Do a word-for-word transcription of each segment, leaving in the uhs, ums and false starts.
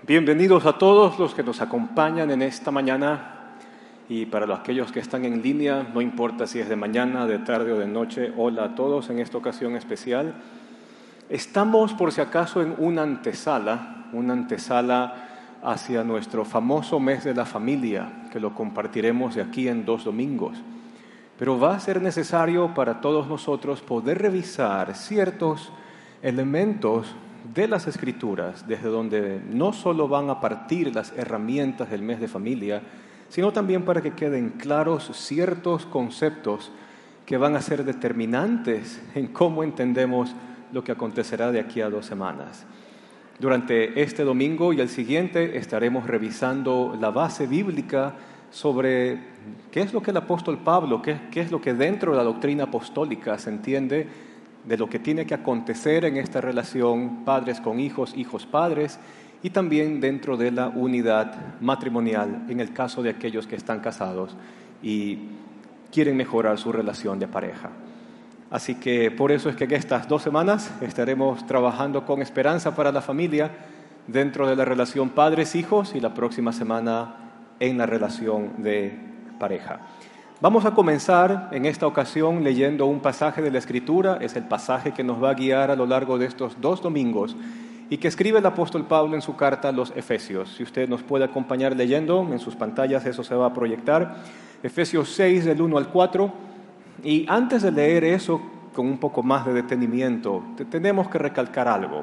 Bienvenidos a todos los que nos acompañan en esta mañana y para aquellos que están en línea, no importa si es de mañana, de tarde o de noche, hola a todos en esta ocasión especial. Estamos por si acaso en una antesala, una antesala hacia nuestro famoso mes de la familia, que lo compartiremos de aquí en dos domingos. Pero va a ser necesario para todos nosotros poder revisar ciertos elementos de las Escrituras, desde donde no solo van a partir las herramientas del mes de familia, sino también para que queden claros ciertos conceptos que van a ser determinantes en cómo entendemos lo que acontecerá de aquí a dos semanas. Durante este domingo y el siguiente estaremos revisando la base bíblica sobre qué es lo que el apóstol Pablo, qué, qué es lo que dentro de la doctrina apostólica se entiende de lo que tiene que acontecer en esta relación padres con hijos, hijos padres, y también dentro de la unidad matrimonial en el caso de aquellos que están casados y quieren mejorar su relación de pareja. Así que por eso es que en estas dos semanas estaremos trabajando con esperanza para la familia dentro de la relación padres-hijos y la próxima semana en la relación de pareja. Vamos a comenzar en esta ocasión leyendo un pasaje de la Escritura. Es el pasaje que nos va a guiar a lo largo de estos dos domingos y que escribe el apóstol Pablo en su carta a los Efesios. Si usted nos puede acompañar leyendo en sus pantallas, eso se va a proyectar. Efesios seis, del uno al cuatro. Y antes de leer eso con un poco más de detenimiento, tenemos que recalcar algo.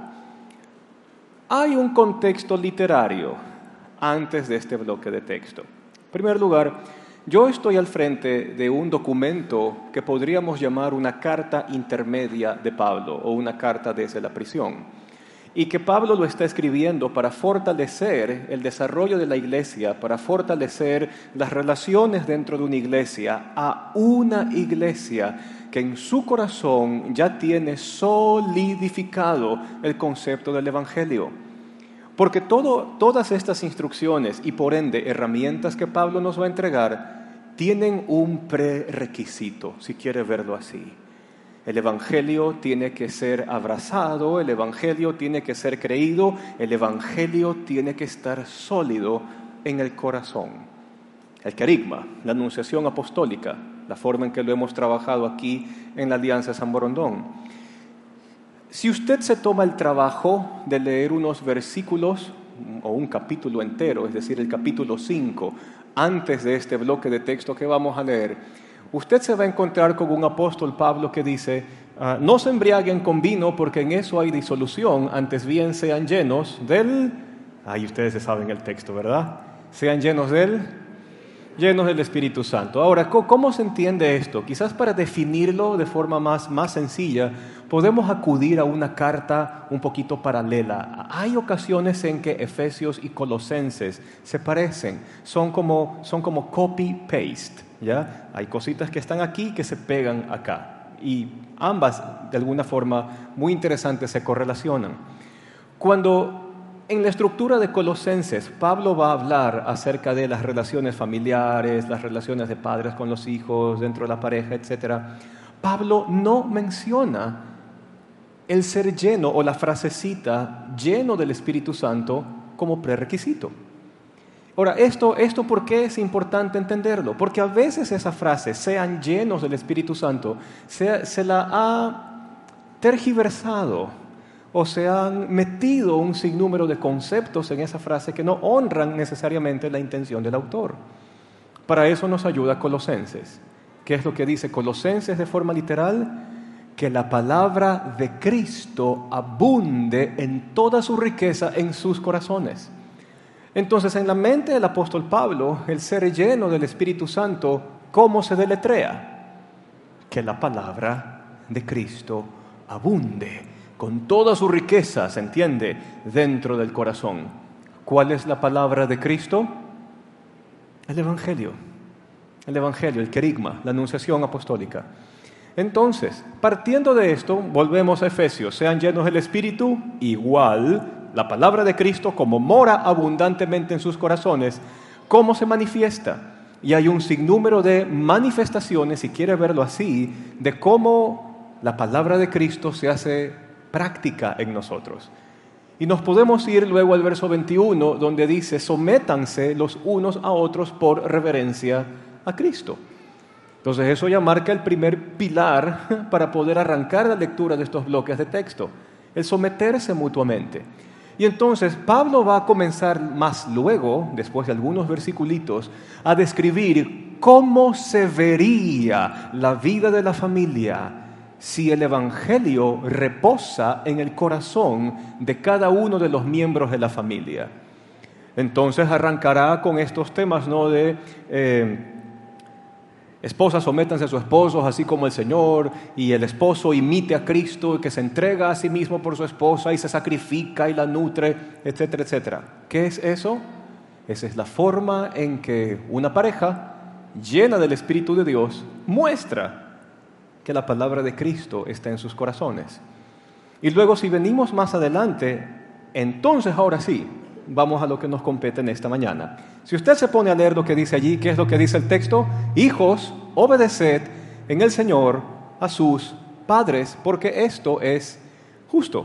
Hay un contexto literario antes de este bloque de texto. En primer lugar, yo estoy al frente de un documento que podríamos llamar una carta intermedia de Pablo o una carta desde la prisión, y que Pablo lo está escribiendo para fortalecer el desarrollo de la iglesia, para fortalecer las relaciones dentro de una iglesia, a una iglesia que en su corazón ya tiene solidificado el concepto del Evangelio. Porque todo, todas estas instrucciones y por ende herramientas que Pablo nos va a entregar tienen un prerequisito, si quiere verlo así. El Evangelio tiene que ser abrazado, el Evangelio tiene que ser creído, el Evangelio tiene que estar sólido en el corazón. El querigma, la anunciación apostólica, la forma en que lo hemos trabajado aquí en la Alianza San Borondón. Si usted se toma el trabajo de leer unos versículos o un capítulo entero, es decir, el capítulo cinco, antes de este bloque de texto que vamos a leer, usted se va a encontrar con un apóstol Pablo que dice, uh, no se embriaguen con vino porque en eso hay disolución, antes bien sean llenos del... Ahí ustedes se saben el texto, ¿verdad? Sean llenos del... llenos del Espíritu Santo. Ahora, ¿cómo se entiende esto? Quizás para definirlo de forma más, más sencilla, podemos acudir a una carta un poquito paralela. Hay ocasiones en que Efesios y Colosenses se parecen, son como, son como copy-paste, ¿ya? Hay cositas que están aquí que se pegan acá, y ambas, de alguna forma muy interesante, se correlacionan. Cuando en la estructura de Colosenses, Pablo va a hablar acerca de las relaciones familiares, las relaciones de padres con los hijos, dentro de la pareja, etcétera. Pablo no menciona el ser lleno o la frasecita lleno del Espíritu Santo como prerequisito. Ahora, esto, esto ¿por qué es importante entenderlo? Porque a veces esa frase, sean llenos del Espíritu Santo, se, se la ha tergiversado o se han metido un sinnúmero de conceptos en esa frase que no honran necesariamente la intención del autor. Para eso nos ayuda Colosenses. ¿Qué es lo que dice Colosenses de forma literal? Que la palabra de Cristo abunde en toda su riqueza en sus corazones. Entonces, en la mente del apóstol Pablo, el ser lleno del Espíritu Santo, ¿cómo se deletrea? Que la palabra de Cristo abunde con toda su riqueza, ¿se entiende?, dentro del corazón. ¿Cuál es la palabra de Cristo? El Evangelio. El Evangelio, el querigma, la anunciación apostólica. Entonces, partiendo de esto, volvemos a Efesios. Sean llenos del Espíritu, igual, la palabra de Cristo como mora abundantemente en sus corazones, ¿cómo se manifiesta? Y hay un sinnúmero de manifestaciones, si quiere verlo así, de cómo la palabra de Cristo se hace práctica en nosotros. Y nos podemos ir luego al verso veintiuno, donde dice, sométanse los unos a otros por reverencia a Cristo. Entonces eso ya marca el primer pilar para poder arrancar la lectura de estos bloques de texto, el someterse mutuamente. Y entonces Pablo va a comenzar más luego, después de algunos versiculitos, a describir cómo se vería la vida de la familia si el Evangelio reposa en el corazón de cada uno de los miembros de la familia. Entonces arrancará con estos temas, ¿no? De eh, esposas, sométanse a sus esposos, así como el Señor, y el esposo imite a Cristo, que se entrega a sí mismo por su esposa y se sacrifica y la nutre, etcétera, etcétera. ¿Qué es eso? Esa es la forma en que una pareja llena del Espíritu de Dios muestra que la palabra de Cristo está en sus corazones. Y luego, si venimos más adelante, entonces ahora sí, vamos a lo que nos compete en esta mañana. Si usted se pone a leer lo que dice allí, ¿qué es lo que dice el texto? Hijos, obedeced en el Señor a sus padres, porque esto es justo.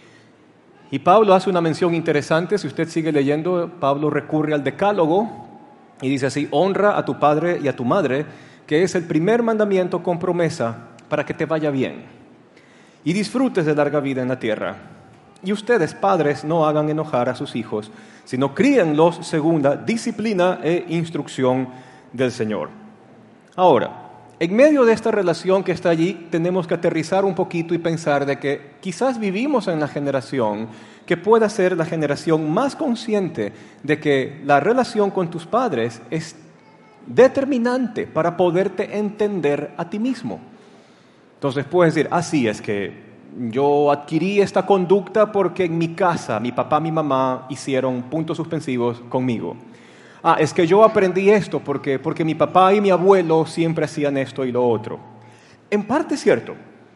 Y Pablo hace una mención interesante. Si usted sigue leyendo, Pablo recurre al decálogo y dice así: honra a tu padre y a tu madre, que es el primer mandamiento con promesa para que te vaya bien y disfrutes de larga vida en la tierra. Y ustedes, padres, no hagan enojar a sus hijos, sino críenlos según la disciplina e instrucción del Señor. Ahora, en medio de esta relación que está allí, tenemos que aterrizar un poquito y pensar de que quizás vivimos en la generación que pueda ser la generación más consciente de que la relación con tus padres es determinante para poderte entender a ti mismo. Entonces puedes decir, así es que yo adquirí esta conducta porque en mi casa mi papá y mi mamá hicieron puntos suspensivos conmigo. Ah, es que yo aprendí esto porque, porque mi papá y mi abuelo siempre hacían esto y lo otro. En parte es cierto.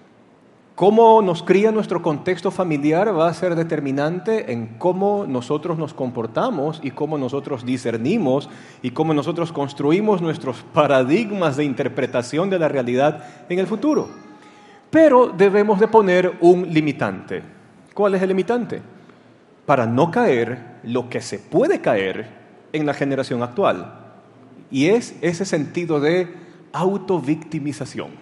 Cómo nos cría nuestro contexto familiar va a ser determinante en cómo nosotros nos comportamos y cómo nosotros discernimos y cómo nosotros construimos nuestros paradigmas de interpretación de la realidad en el futuro. Pero debemos de poner un limitante. ¿Cuál es el limitante? Para no caer lo que se puede caer en la generación actual. Y es ese sentido de autovictimización.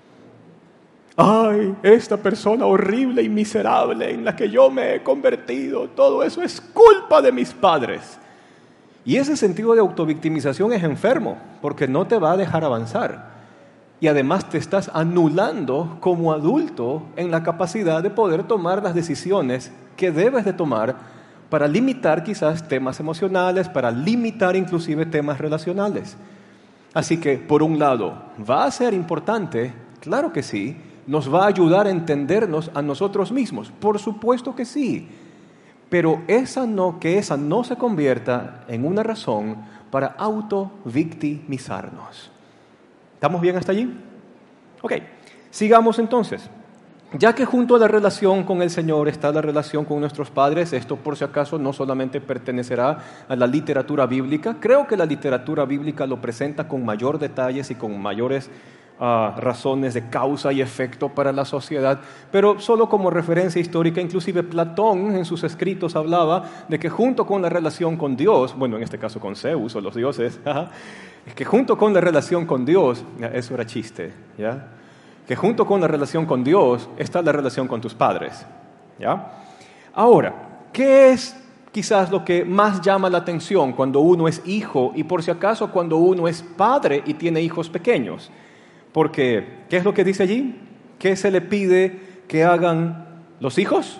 ¡Ay, esta persona horrible y miserable en la que yo me he convertido! Todo eso es culpa de mis padres. Y ese sentido de autovictimización es enfermo, porque no te va a dejar avanzar. Y además te estás anulando como adulto en la capacidad de poder tomar las decisiones que debes de tomar para limitar quizás temas emocionales, para limitar inclusive temas relacionales. Así que, por un lado, ¿va a ser importante? Claro que sí. ¿Nos va a ayudar a entendernos a nosotros mismos? Por supuesto que sí. Pero esa no, que esa no se convierta en una razón para autovictimizarnos. ¿Estamos bien hasta allí? Ok, sigamos entonces. Ya que junto a la relación con el Señor está la relación con nuestros padres, esto por si acaso no solamente pertenecerá a la literatura bíblica, creo que la literatura bíblica lo presenta con mayor detalles y con mayores uh, razones de causa y efecto para la sociedad, pero solo como referencia histórica, inclusive Platón en sus escritos hablaba de que junto con la relación con Dios, bueno, en este caso con Zeus o los dioses, es que junto con la relación con Dios, eso era chiste, ¿ya? Que junto con la relación con Dios está la relación con tus padres, ¿ya? Ahora, ¿qué es quizás lo que más llama la atención cuando uno es hijo y por si acaso cuando uno es padre y tiene hijos pequeños? Porque, ¿qué es lo que dice allí? ¿Qué se le pide que hagan los hijos?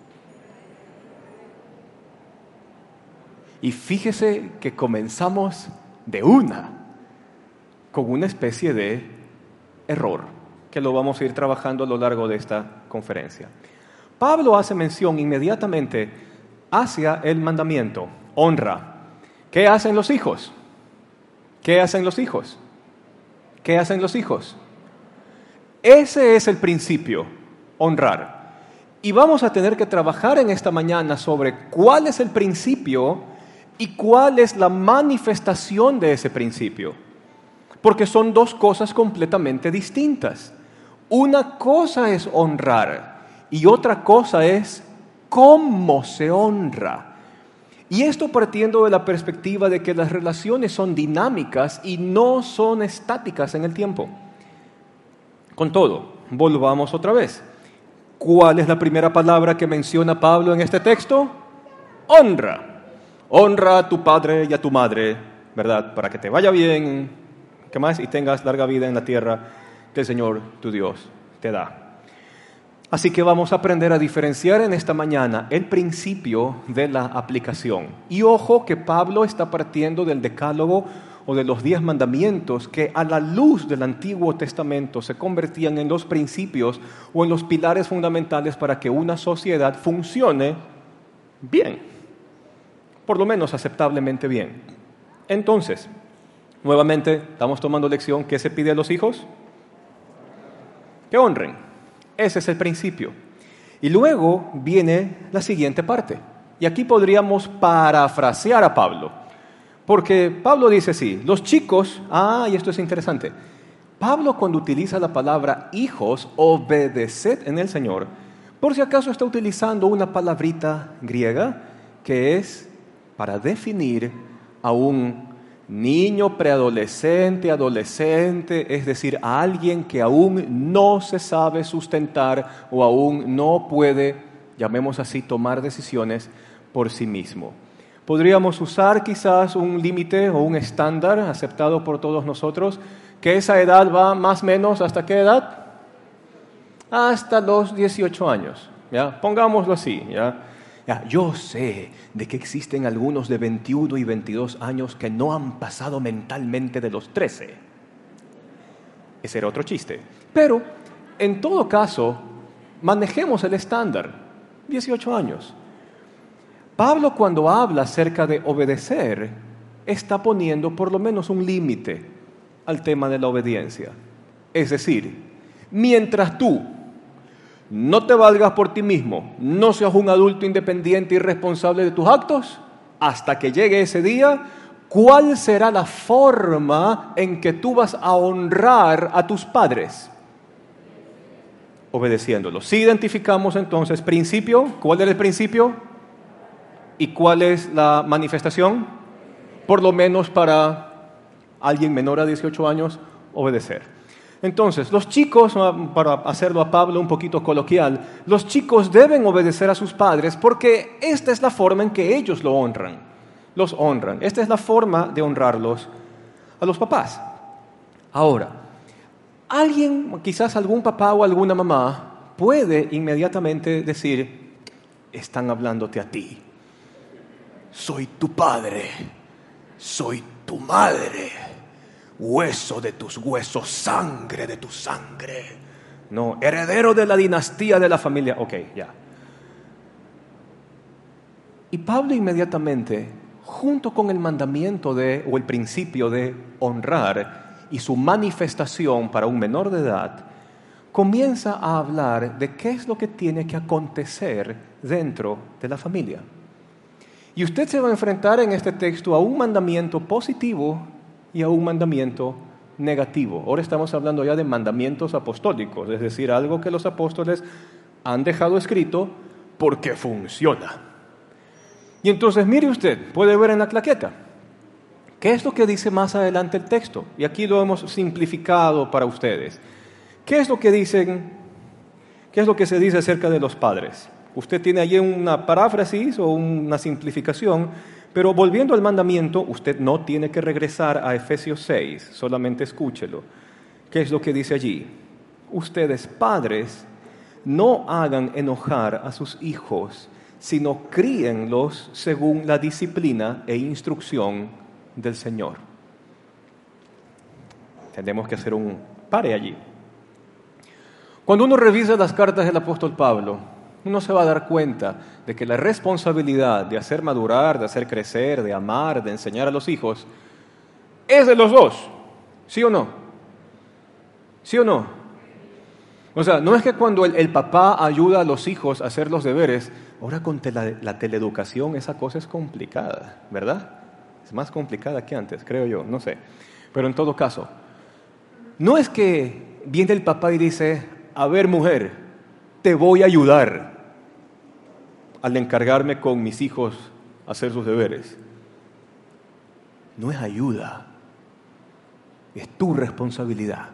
Y fíjese que comenzamos de una, con una especie de error, que lo vamos a ir trabajando a lo largo de esta conferencia. Pablo hace mención inmediatamente hacia el mandamiento, honra. ¿Qué hacen los hijos? ¿Qué hacen los hijos? ¿Qué hacen los hijos? Ese es el principio, honrar. Y vamos a tener que trabajar en esta mañana sobre cuál es el principio y cuál es la manifestación de ese principio. Porque son dos cosas completamente distintas. Una cosa es honrar y otra cosa es cómo se honra. Y esto partiendo de la perspectiva de que las relaciones son dinámicas y no son estáticas en el tiempo. Con todo, volvamos otra vez. ¿Cuál es la primera palabra que menciona Pablo en este texto? Honra. Honra a tu padre y a tu madre, ¿verdad? Para que te vaya bien, ¿qué más? Y tengas larga vida en la tierra que el Señor, tu Dios, te da. Así que vamos a aprender a diferenciar en esta mañana el principio de la aplicación. Y ojo que Pablo está partiendo del decálogo o de los diez mandamientos que a la luz del Antiguo Testamento se convertían en los principios o en los pilares fundamentales para que una sociedad funcione bien, por lo menos aceptablemente bien. Entonces, nuevamente estamos tomando lección. ¿Qué se pide a los hijos? Que honren. Ese es el principio. Y luego viene la siguiente parte. Y aquí podríamos parafrasear a Pablo. Porque Pablo dice así, los chicos, ah, y esto es interesante. Pablo cuando utiliza la palabra hijos, obedeced en el Señor, por si acaso está utilizando una palabrita griega que es para definir a un niño, preadolescente, adolescente, es decir, a alguien que aún no se sabe sustentar o aún no puede, llamemos así, tomar decisiones por sí mismo. Podríamos usar quizás un límite o un estándar aceptado por todos nosotros, que esa edad va más o menos ¿hasta qué edad? Hasta los dieciocho años, ¿ya? Pongámoslo así, ¿ya? Ya, yo sé de que existen algunos de veintiuno y veintidós años que no han pasado mentalmente de los trece. Ese era otro chiste. Pero, en todo caso, manejemos el estándar, dieciocho años. Pablo, cuando habla acerca de obedecer, está poniendo por lo menos un límite al tema de la obediencia. Es decir, mientras tú no te valgas por ti mismo, no seas un adulto independiente y responsable de tus actos, hasta que llegue ese día, ¿cuál será la forma en que tú vas a honrar a tus padres? Obedeciéndolos. Si identificamos entonces principio, ¿cuál es el principio? ¿Y cuál es la manifestación? Por lo menos para alguien menor a dieciocho años, obedecer. Entonces, los chicos, para hacerlo a Pablo un poquito coloquial, los chicos deben obedecer a sus padres porque esta es la forma en que ellos lo honran, los honran. Esta es la forma de honrarlos a los papás. Ahora, alguien, quizás algún papá o alguna mamá, puede inmediatamente decir, están hablándote a ti. Soy tu padre, soy tu madre. Hueso de tus huesos, sangre de tu sangre. No, heredero de la dinastía de la familia. Ok, ya. Y Pablo inmediatamente, junto con el mandamiento de, o el principio de honrar y su manifestación para un menor de edad, comienza a hablar de qué es lo que tiene que acontecer dentro de la familia. Y usted se va a enfrentar en este texto a un mandamiento positivo y a un mandamiento negativo. Ahora estamos hablando ya de mandamientos apostólicos, es decir, algo que los apóstoles han dejado escrito porque funciona. Y entonces, mire usted, puede ver en la claqueta, ¿qué es lo que dice más adelante el texto? Y aquí lo hemos simplificado para ustedes. ¿Qué es lo que dicen? ¿Qué es lo que se dice acerca de los padres? Usted tiene allí una paráfrasis o una simplificación. Pero volviendo al mandamiento, usted no tiene que regresar a Efesios seis, solamente escúchelo. ¿Qué es lo que dice allí? Ustedes, padres, no hagan enojar a sus hijos, sino críenlos según la disciplina e instrucción del Señor. Tenemos que hacer un pare allí. Cuando uno revisa las cartas del apóstol Pablo, uno se va a dar cuenta de que la responsabilidad de hacer madurar, de hacer crecer, de amar, de enseñar a los hijos, es de los dos, ¿sí o no? ¿Sí o no? O sea, no es que cuando el, el papá ayuda a los hijos a hacer los deberes, ahora con la, la teleeducación esa cosa es complicada, ¿verdad? Es más complicada que antes, creo yo, no sé. Pero en todo caso, no es que viene el papá y dice, a ver mujer, te voy a ayudar. al encargarme con mis hijos a hacer sus deberes. No es ayuda, es tu responsabilidad.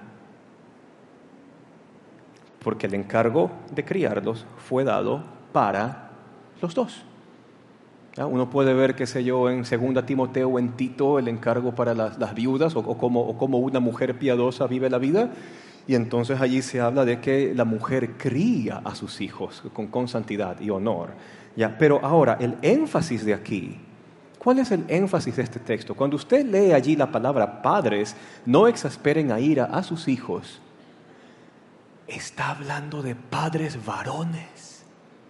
Porque el encargo de criarlos fue dado para los dos. ¿Ya? Uno puede ver, qué sé yo, en segunda Timoteo o en Tito, el encargo para las, las viudas, o, o, como, o como una mujer piadosa vive la vida, y entonces allí se habla de que la mujer cría a sus hijos con, con santidad y honor. ¿Ya? Pero ahora, el énfasis de aquí, ¿cuál es el énfasis de este texto? Cuando usted lee allí la palabra padres, no exasperen a ira a sus hijos. Está hablando de padres varones.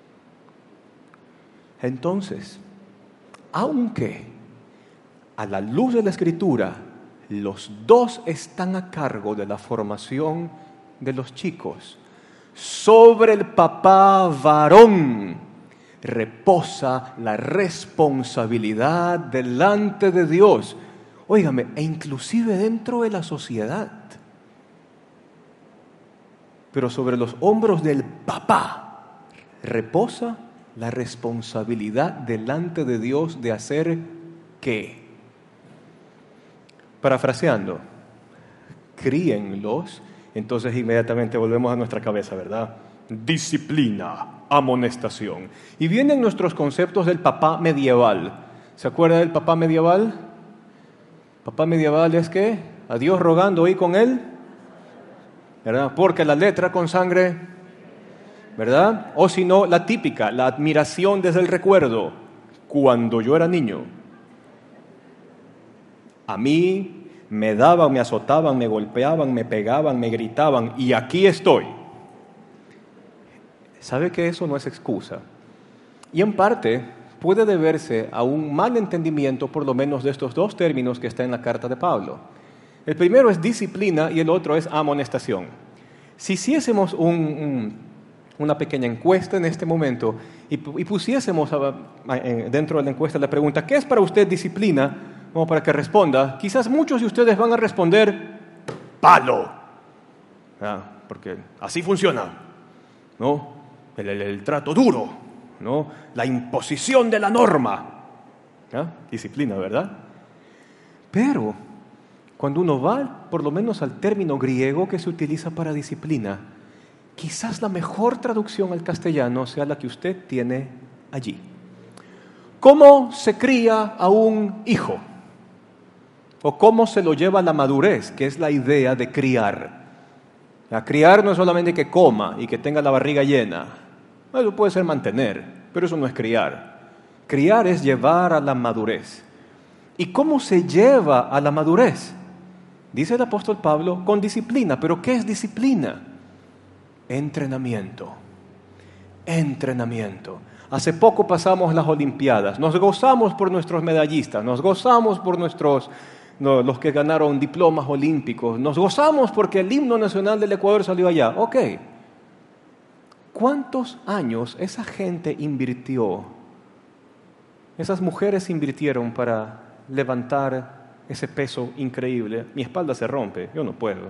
Entonces, aunque a la luz de la Escritura los dos están a cargo de la formación de los chicos, sobre el papá varón reposa la responsabilidad delante de Dios. Óigame, e inclusive dentro de la sociedad. Pero sobre los hombros del papá reposa la responsabilidad delante de Dios de hacer ¿qué? Parafraseando, críenlos, entonces inmediatamente volvemos a nuestra cabeza, ¿verdad? Disciplina, amonestación. Y vienen nuestros conceptos del papá medieval. ¿Se acuerda del papá medieval? Papá medieval es que a Dios rogando ahí con él, ¿verdad? Porque la letra con sangre, ¿verdad? O si no, la típica, la admiración desde el recuerdo. Cuando yo era niño, a mí me daban, me azotaban, me golpeaban, me pegaban, me gritaban, y aquí estoy. ¿Sabe que eso no es excusa? Y en parte puede deberse a un mal entendimiento, por lo menos de estos dos términos que está en la carta de Pablo. El primero es disciplina y el otro es amonestación. Si hiciésemos un, un, una pequeña encuesta en este momento y, y pusiésemos a, a, dentro de la encuesta la pregunta, ¿qué es para usted disciplina? Como para que responda, quizás muchos de ustedes van a responder, palo. ¿Ah? Porque así funciona, ¿no? El, el, el trato duro, ¿no? La imposición de la norma. ¿Ah? Disciplina, ¿verdad? Pero cuando uno va, por lo menos al término griego que se utiliza para disciplina, quizás la mejor traducción al castellano sea la que usted tiene allí. ¿Cómo se cría a un hijo? ¿O cómo se lo lleva a la madurez? Que es la idea de criar. A criar no es solamente que coma y que tenga la barriga llena. Eso puede ser mantener, pero eso no es criar. Criar es llevar a la madurez. ¿Y cómo se lleva a la madurez? Dice el apóstol Pablo, con disciplina. ¿Pero qué es disciplina? Entrenamiento. Entrenamiento. Hace poco pasamos las Olimpiadas. Nos gozamos por nuestros medallistas. Nos gozamos por nuestros, no, los que ganaron diplomas olímpicos. Nos gozamos porque el himno nacional del Ecuador salió allá. Ok. ¿Cuántos años esa gente invirtió? Esas mujeres invirtieron para levantar ese peso increíble. Mi espalda se rompe, yo no puedo.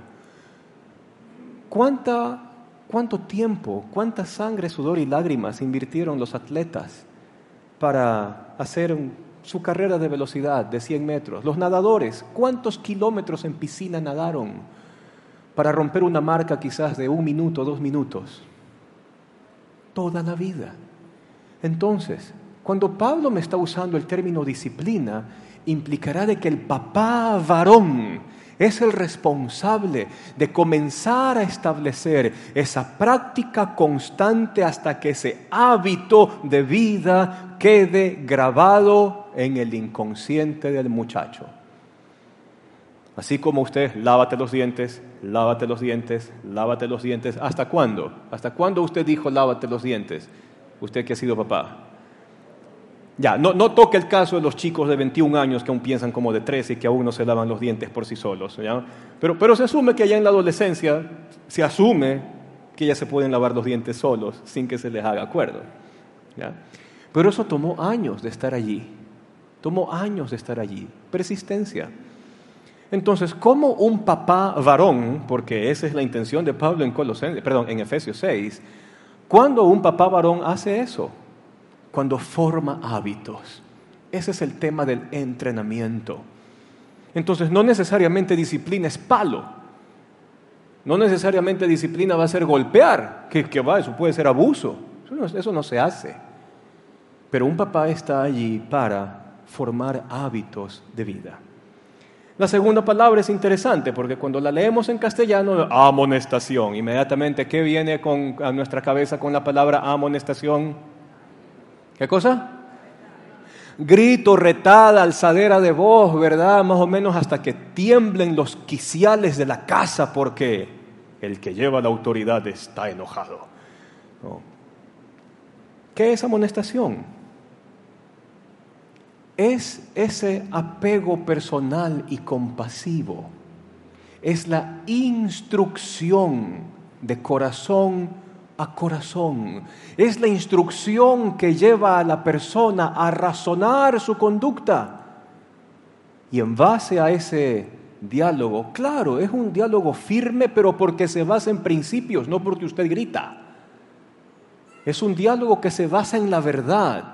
¿Cuánta, cuánto tiempo, cuánta sangre, sudor y lágrimas invirtieron los atletas para hacer un, su carrera de velocidad de cien metros? Los nadadores, ¿cuántos kilómetros en piscina nadaron para romper una marca quizás de un minuto, dos minutos? Toda la vida. Entonces, cuando Pablo me está usando el término disciplina, implicará de que el papá varón es el responsable de comenzar a establecer esa práctica constante hasta que ese hábito de vida quede grabado en el inconsciente del muchacho. Así como usted, lávate los dientes, lávate los dientes, lávate los dientes. ¿Hasta cuándo? ¿Hasta cuándo usted dijo lávate los dientes? Usted que ha sido papá. Ya, no, no toque el caso de los chicos de veintiún años que aún piensan como de trece y que aún no se lavan los dientes por sí solos, ¿ya? Pero, pero se asume que allá en la adolescencia, se asume que ya se pueden lavar los dientes solos sin que se les haga acuerdo, ¿ya? Pero eso tomó años de estar allí, tomó años de estar allí, persistencia. Entonces, ¿cómo un papá varón, porque esa es la intención de Pablo en Colosenses, perdón, en Efesios seis, cuando un papá varón hace eso? cuando forma hábitos. Ese es el tema del entrenamiento. Entonces, no necesariamente disciplina es palo. No necesariamente disciplina va a ser golpear, que, que va, eso puede ser abuso. Eso no, eso no se hace. Pero un papá está allí para formar hábitos de vida. La segunda palabra es interesante porque cuando la leemos en castellano, amonestación, inmediatamente, ¿qué viene con, a nuestra cabeza con la palabra amonestación? ¿Qué cosa? Grito, retada, alzadera de voz, ¿verdad? Más o menos hasta que tiemblen los quiciales de la casa porque el que lleva la autoridad está enojado. ¿No? ¿Qué es amonestación? Es ese apego personal y compasivo. Es la instrucción de corazón a corazón. Es la instrucción que lleva a la persona a razonar su conducta. Y en base a ese diálogo, claro, es un diálogo firme, pero porque se basa en principios, no porque usted grita. Es un diálogo que se basa en la verdad.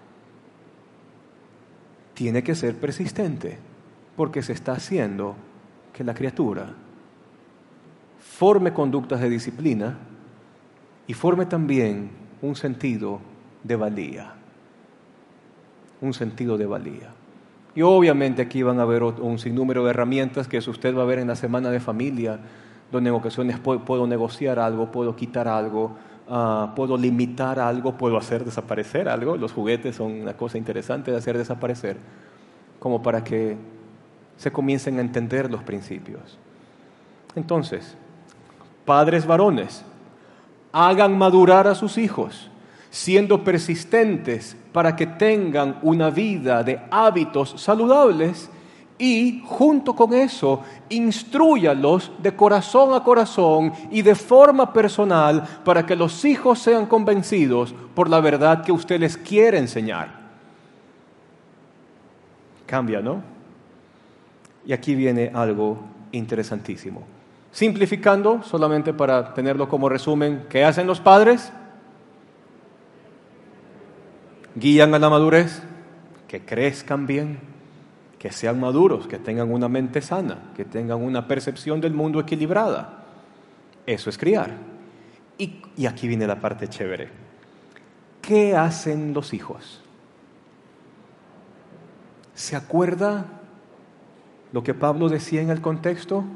Tiene que ser persistente, porque se está haciendo que la criatura forme conductas de disciplina y forme también un sentido de valía. Un sentido de valía. Y obviamente aquí van a haber un sinnúmero de herramientas que usted va a ver en la semana de familia, donde en ocasiones puedo negociar algo, puedo quitar algo, uh, puedo limitar algo, puedo hacer desaparecer algo. Los juguetes son una cosa interesante de hacer desaparecer, como para que se comiencen a entender los principios. Entonces, padres varones, hagan madurar a sus hijos, siendo persistentes para que tengan una vida de hábitos saludables y, junto con eso, instrúyalos de corazón a corazón y de forma personal para que los hijos sean convencidos por la verdad que usted les quiere enseñar. Cambia, ¿no? Y aquí viene algo interesantísimo. Simplificando, solamente para tenerlo como resumen, ¿qué hacen los padres? Guían a la madurez, que crezcan bien, que sean maduros, que tengan una mente sana, que tengan una percepción del mundo equilibrada. Eso es criar. Y, y aquí viene la parte chévere. ¿Qué hacen los hijos? ¿Se acuerda lo que Pablo decía en el contexto?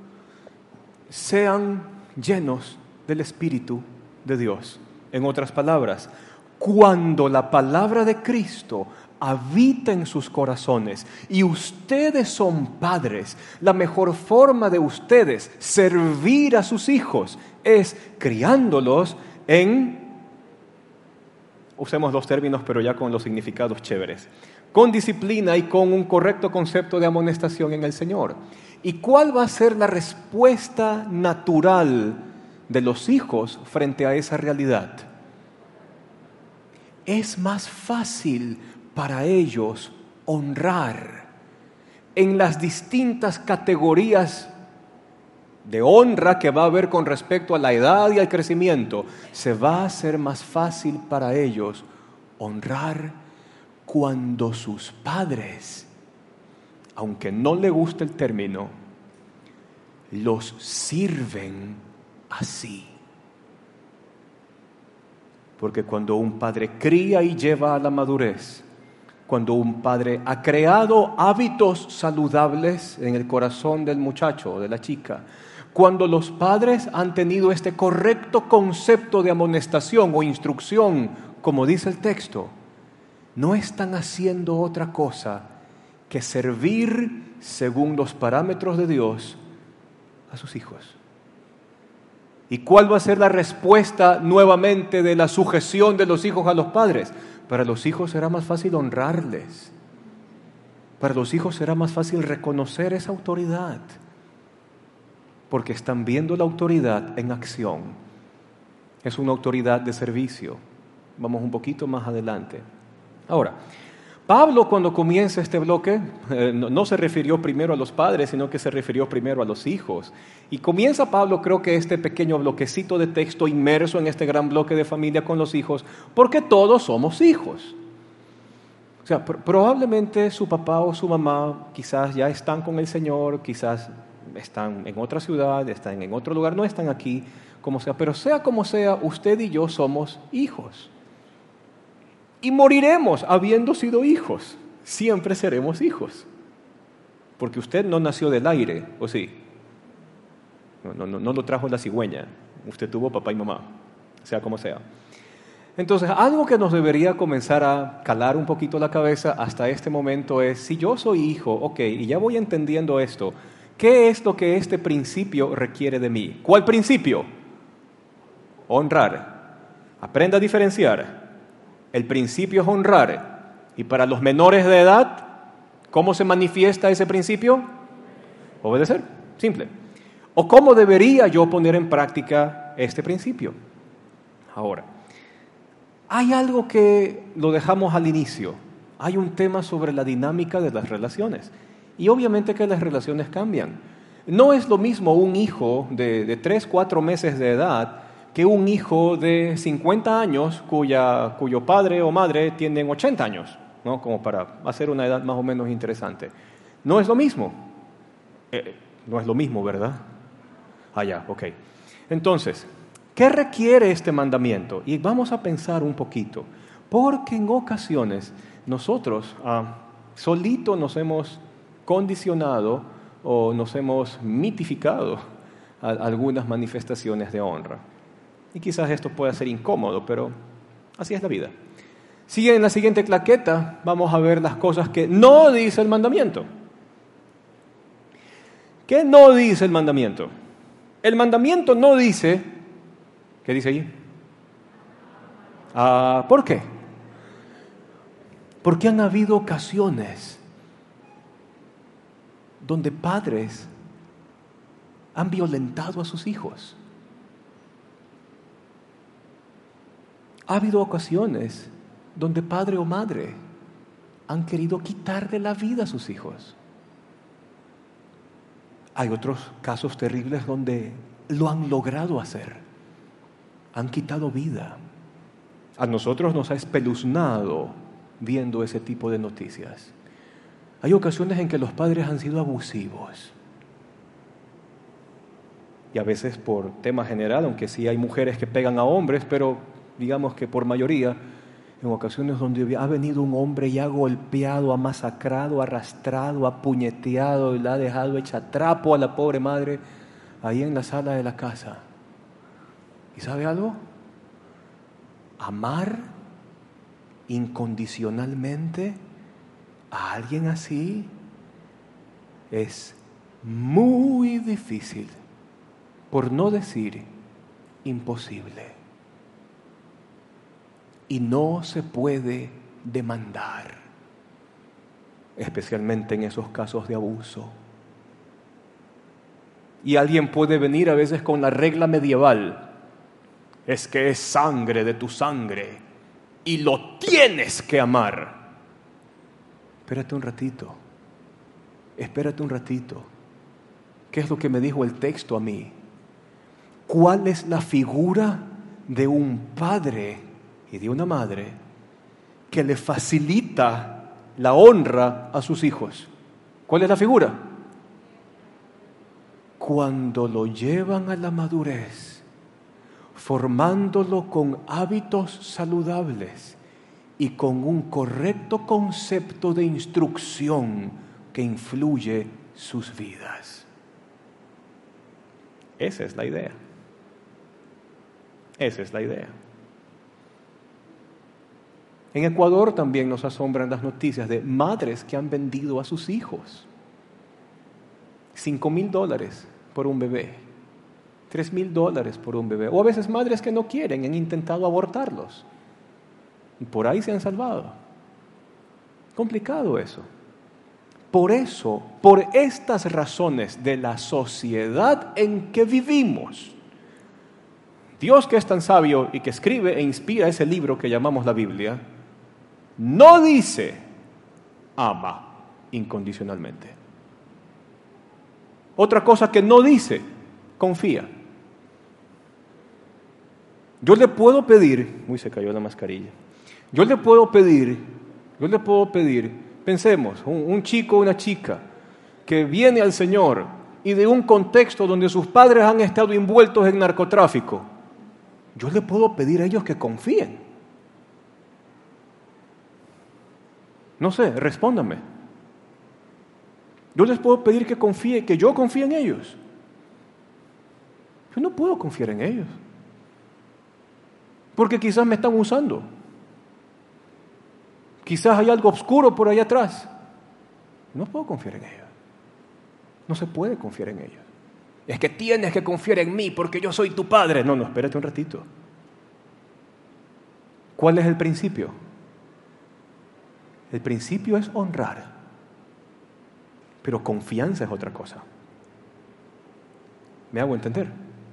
Sean llenos del Espíritu de Dios. En otras palabras, cuando la palabra de Cristo habita en sus corazones y ustedes son padres, la mejor forma de ustedes servir a sus hijos es criándolos en, usemos dos términos pero ya con los significados chéveres, con disciplina y con un correcto concepto de amonestación en el Señor. ¿Y cuál va a ser la respuesta natural de los hijos frente a esa realidad? Es más fácil para ellos honrar en las distintas categorías de honra que va a haber con respecto a la edad y al crecimiento. Se va a hacer más fácil para ellos honrar cuando sus padres, aunque no le guste el término, los sirven así. Porque cuando un padre cría y lleva a la madurez, cuando un padre ha creado hábitos saludables en el corazón del muchacho o de la chica, cuando los padres han tenido este correcto concepto de amonestación o instrucción, como dice el texto, no están haciendo otra cosa que servir según los parámetros de Dios a sus hijos. ¿Y cuál va a ser la respuesta nuevamente de la sujeción de los hijos a los padres? Para los hijos será más fácil honrarles. Para los hijos será más fácil reconocer esa autoridad, porque están viendo la autoridad en acción. Es una autoridad de servicio. Vamos un poquito más adelante. Ahora, Pablo, cuando comienza este bloque, eh, no, no se refirió primero a los padres, sino que se refirió primero a los hijos. Y comienza Pablo, creo que este pequeño bloquecito de texto inmerso en este gran bloque de familia con los hijos, porque todos somos hijos. O sea, pr- probablemente su papá o su mamá quizás ya están con el Señor, quizás están en otra ciudad, están en otro lugar, no están aquí, como sea. Pero sea como sea, usted y yo somos hijos. Y moriremos habiendo sido hijos. Siempre seremos hijos. Porque usted no nació del aire, ¿o sí? No, no, no, no lo trajo la cigüeña. Usted tuvo papá y mamá, sea como sea. Entonces, algo que nos debería comenzar a calar un poquito la cabeza hasta este momento es, si yo soy hijo, ok, y ya voy entendiendo esto, ¿qué es lo que este principio requiere de mí? ¿Cuál principio? Honrar. Aprenda a diferenciar. El principio es honrar. Y para los menores de edad, ¿cómo se manifiesta ese principio? Obedecer. Simple. ¿O cómo debería yo poner en práctica este principio? Ahora, hay algo que lo dejamos al inicio. Hay un tema sobre la dinámica de las relaciones. Y obviamente que las relaciones cambian. No es lo mismo un hijo de, de tres, cuatro meses de edad que un hijo de cincuenta años cuya, cuyo padre o madre tienen ochenta años, ¿no? Como para hacer una edad más o menos interesante. No es lo mismo. Eh, no es lo mismo, ¿verdad? Ah, ya, ok. Entonces, ¿qué requiere este mandamiento? Y vamos a pensar un poquito, porque en ocasiones nosotros ah, solitos nos hemos condicionado o nos hemos mitificado a algunas manifestaciones de honra. Y quizás esto pueda ser incómodo, pero así es la vida. Sigue en la siguiente claqueta, vamos a ver las cosas que no dice el mandamiento. ¿Qué no dice el mandamiento? El mandamiento no dice, ¿qué dice allí? Ah, ¿por qué? Porque han habido ocasiones donde padres han violentado a sus hijos. Ha habido ocasiones donde padre o madre han querido quitarle la vida a sus hijos. Hay otros casos terribles donde lo han logrado hacer. Han quitado vida. A nosotros nos ha espeluznado viendo ese tipo de noticias. Hay ocasiones en que los padres han sido abusivos. Y a veces por tema general, aunque sí hay mujeres que pegan a hombres, pero digamos que por mayoría, en ocasiones donde ha venido un hombre y ha golpeado, ha masacrado, ha arrastrado, ha puñeteado y la ha dejado hecha trapo a la pobre madre ahí en la sala de la casa. ¿Y sabe algo? Amar incondicionalmente a alguien así es muy difícil, por no decir imposible. Y no se puede demandar, especialmente en esos casos de abuso. Y alguien puede venir a veces con la regla medieval, es que es sangre de tu sangre y lo tienes que amar. Espérate un ratito, espérate un ratito. ¿Qué es lo que me dijo el texto a mí? ¿Cuál es la figura de un padre y de una madre que le facilita la honra a sus hijos? ¿Cuál es la figura? Cuando lo llevan a la madurez, formándolo con hábitos saludables y con un correcto concepto de instrucción que influye sus vidas. Esa es la idea. Esa es la idea. En Ecuador también nos asombran las noticias de madres que han vendido a sus hijos. Cinco mil dólares por un bebé. Tres mil dólares por un bebé. O a veces madres que no quieren, han intentado abortarlos. Y por ahí se han salvado. Complicado eso. Por eso, por estas razones de la sociedad en que vivimos, Dios, que es tan sabio y que escribe e inspira ese libro que llamamos la Biblia, no dice ama incondicionalmente. Otra cosa que no dice, confía. Yo le puedo pedir, uy, se cayó la mascarilla. Yo le puedo pedir, yo le puedo pedir, pensemos, un, un chico o una chica que viene al Señor y de un contexto donde sus padres han estado envueltos en narcotráfico, yo le puedo pedir a ellos que confíen. No sé, respóndanme. Yo les puedo pedir que confíe, que yo confíe en ellos. Yo no puedo confiar en ellos, porque quizás me están usando. Quizás hay algo oscuro por allá atrás. No puedo confiar en ellos. No se puede confiar en ellos. Es que tienes que confiar en mí porque yo soy tu padre. No, no, espérate un ratito. ¿Cuál es el principio? El principio es honrar, pero confianza es otra cosa. ¿Me hago entender?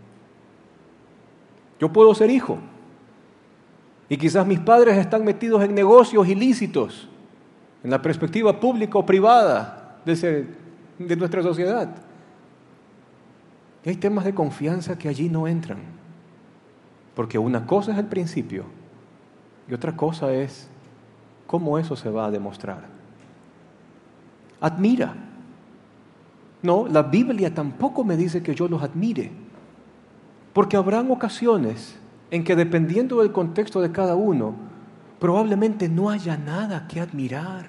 Yo puedo ser hijo y quizás mis padres están metidos en negocios ilícitos, en la perspectiva pública o privada de, ese, de nuestra sociedad. Y hay temas de confianza que allí no entran, porque una cosa es el principio y otra cosa es cómo eso se va a demostrar. Admira. No, la Biblia tampoco me dice que yo los admire, porque habrán ocasiones en que, dependiendo del contexto de cada uno, probablemente no haya nada que admirar.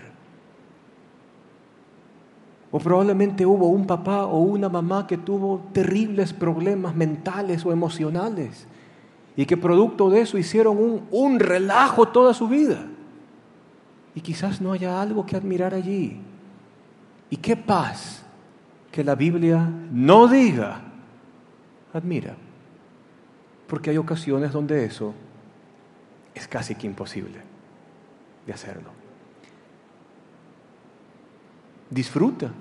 O probablemente hubo un papá o una mamá que tuvo terribles problemas mentales o emocionales y que producto de eso hicieron un, un relajo toda su vida. Y quizás no haya algo que admirar allí. Y qué paz que la Biblia no diga, admira. Porque hay ocasiones donde eso es casi que imposible de hacerlo. Disfruta.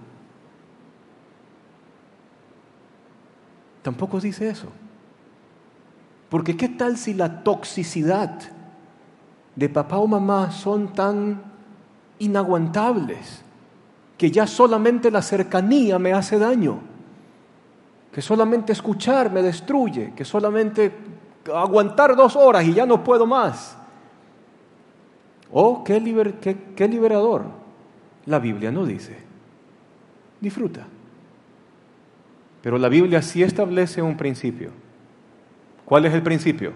Tampoco dice eso. Porque ¿qué tal si la toxicidad de papá o mamá son tan inaguantables que ya solamente la cercanía me hace daño? Que solamente escuchar me destruye, que solamente aguantar dos horas y ya no puedo más. Oh, qué, liber, qué, qué liberador. La Biblia no dice, disfruta. Pero la Biblia sí establece un principio. ¿Cuál es el principio?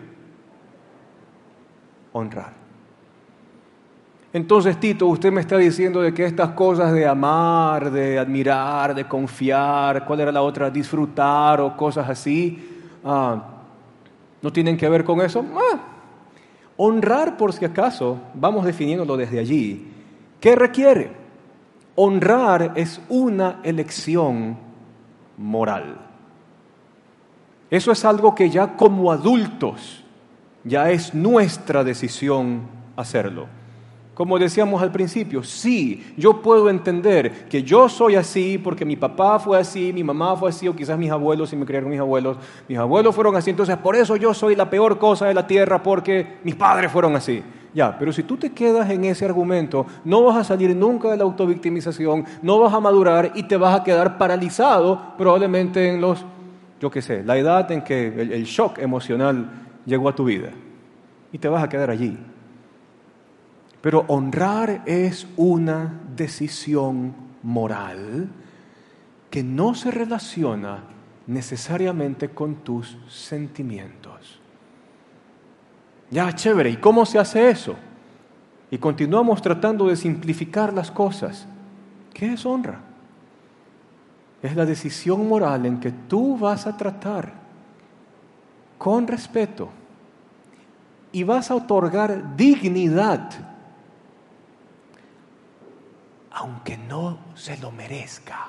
Honrar. Entonces, Tito, usted me está diciendo de que estas cosas de amar, de admirar, de confiar, ¿cuál era la otra? Disfrutar o cosas así, ah, ¿no tienen que ver con eso? Ah, honrar, por si acaso, vamos definiéndolo desde allí. ¿Qué requiere? Honrar es una elección moral. Eso es algo que ya como adultos, ya es nuestra decisión hacerlo. Como decíamos al principio, sí, yo puedo entender que yo soy así porque mi papá fue así, mi mamá fue así, o quizás mis abuelos, si me criaron mis abuelos, mis abuelos fueron así, entonces por eso yo soy la peor cosa de la tierra porque mis padres fueron así. Ya, pero si tú te quedas en ese argumento, no vas a salir nunca de la autovictimización, no vas a madurar y te vas a quedar paralizado probablemente en los, yo qué sé, la edad en que el, el shock emocional llegó a tu vida y te vas a quedar allí. Pero honrar es una decisión moral que no se relaciona necesariamente con tus sentimientos. Ya, chévere, ¿y cómo se hace eso? Y continuamos tratando de simplificar las cosas. ¿Qué es honra? Es la decisión moral en que tú vas a tratar con respeto y vas a otorgar dignidad, aunque no se lo merezca.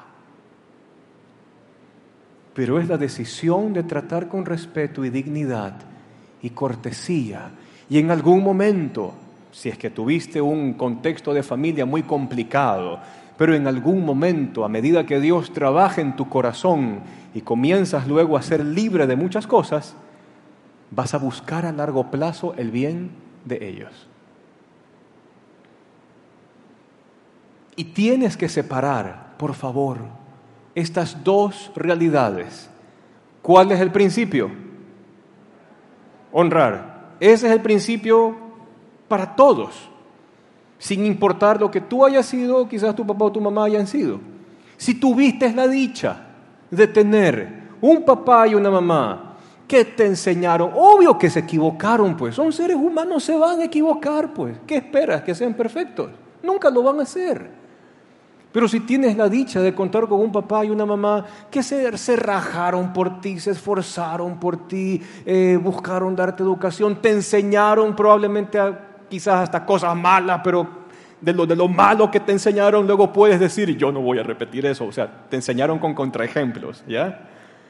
Pero es la decisión de tratar con respeto y dignidad y cortesía. Y en algún momento, si es que tuviste un contexto de familia muy complicado, pero en algún momento, a medida que Dios trabaja en tu corazón y comienzas luego a ser libre de muchas cosas, vas a buscar a largo plazo el bien de ellos. Y tienes que separar, por favor, estas dos realidades. ¿Cuál es el principio? Honrar. Ese es el principio para todos, sin importar lo que tú hayas sido, quizás tu papá o tu mamá hayan sido. Si tuviste la dicha de tener un papá y una mamá que te enseñaron, obvio que se equivocaron, pues, son seres humanos, se van a equivocar, pues. ¿Qué esperas? ¿Que sean perfectos? Nunca lo van a hacer. Pero si tienes la dicha de contar con un papá y una mamá que se, se rajaron por ti, se esforzaron por ti, eh, buscaron darte educación, te enseñaron probablemente a, quizás hasta cosas malas, pero de lo, de lo malo que te enseñaron luego puedes decir, yo no voy a repetir eso. O sea, te enseñaron con contraejemplos, ¿ya?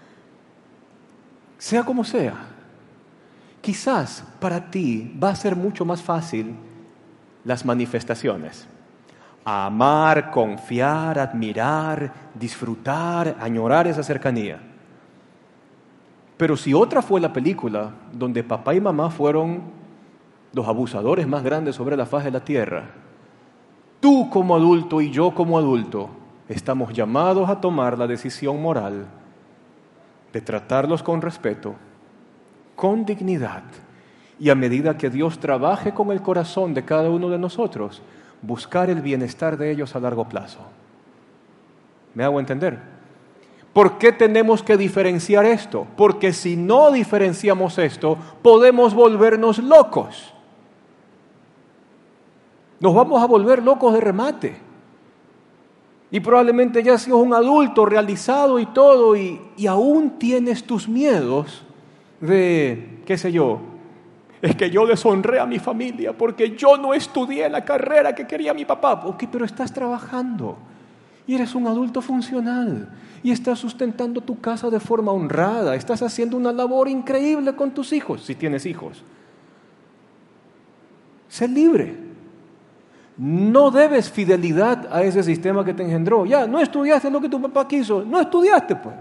Sea como sea, quizás para ti va a ser mucho más fácil las manifestaciones. A amar, confiar, admirar, disfrutar, añorar esa cercanía. Pero si otra fue la película donde papá y mamá fueron los abusadores más grandes sobre la faz de la tierra, tú como adulto y yo como adulto estamos llamados a tomar la decisión moral de tratarlos con respeto, con dignidad, y a medida que Dios trabaje con el corazón de cada uno de nosotros, buscar el bienestar de ellos a largo plazo. ¿Me hago entender? ¿Por qué tenemos que diferenciar esto? Porque si no diferenciamos esto, podemos volvernos locos. Nos vamos a volver locos de remate. Y probablemente ya seas un adulto realizado y todo, y, y aún tienes tus miedos de, qué sé yo, es que yo deshonré a mi familia porque yo no estudié la carrera que quería mi papá. Ok, pero estás trabajando y eres un adulto funcional y estás sustentando tu casa de forma honrada. Estás haciendo una labor increíble con tus hijos, si tienes hijos. Sé libre. No debes fidelidad a ese sistema que te engendró. Ya, no estudiaste lo que tu papá quiso. No estudiaste, pues.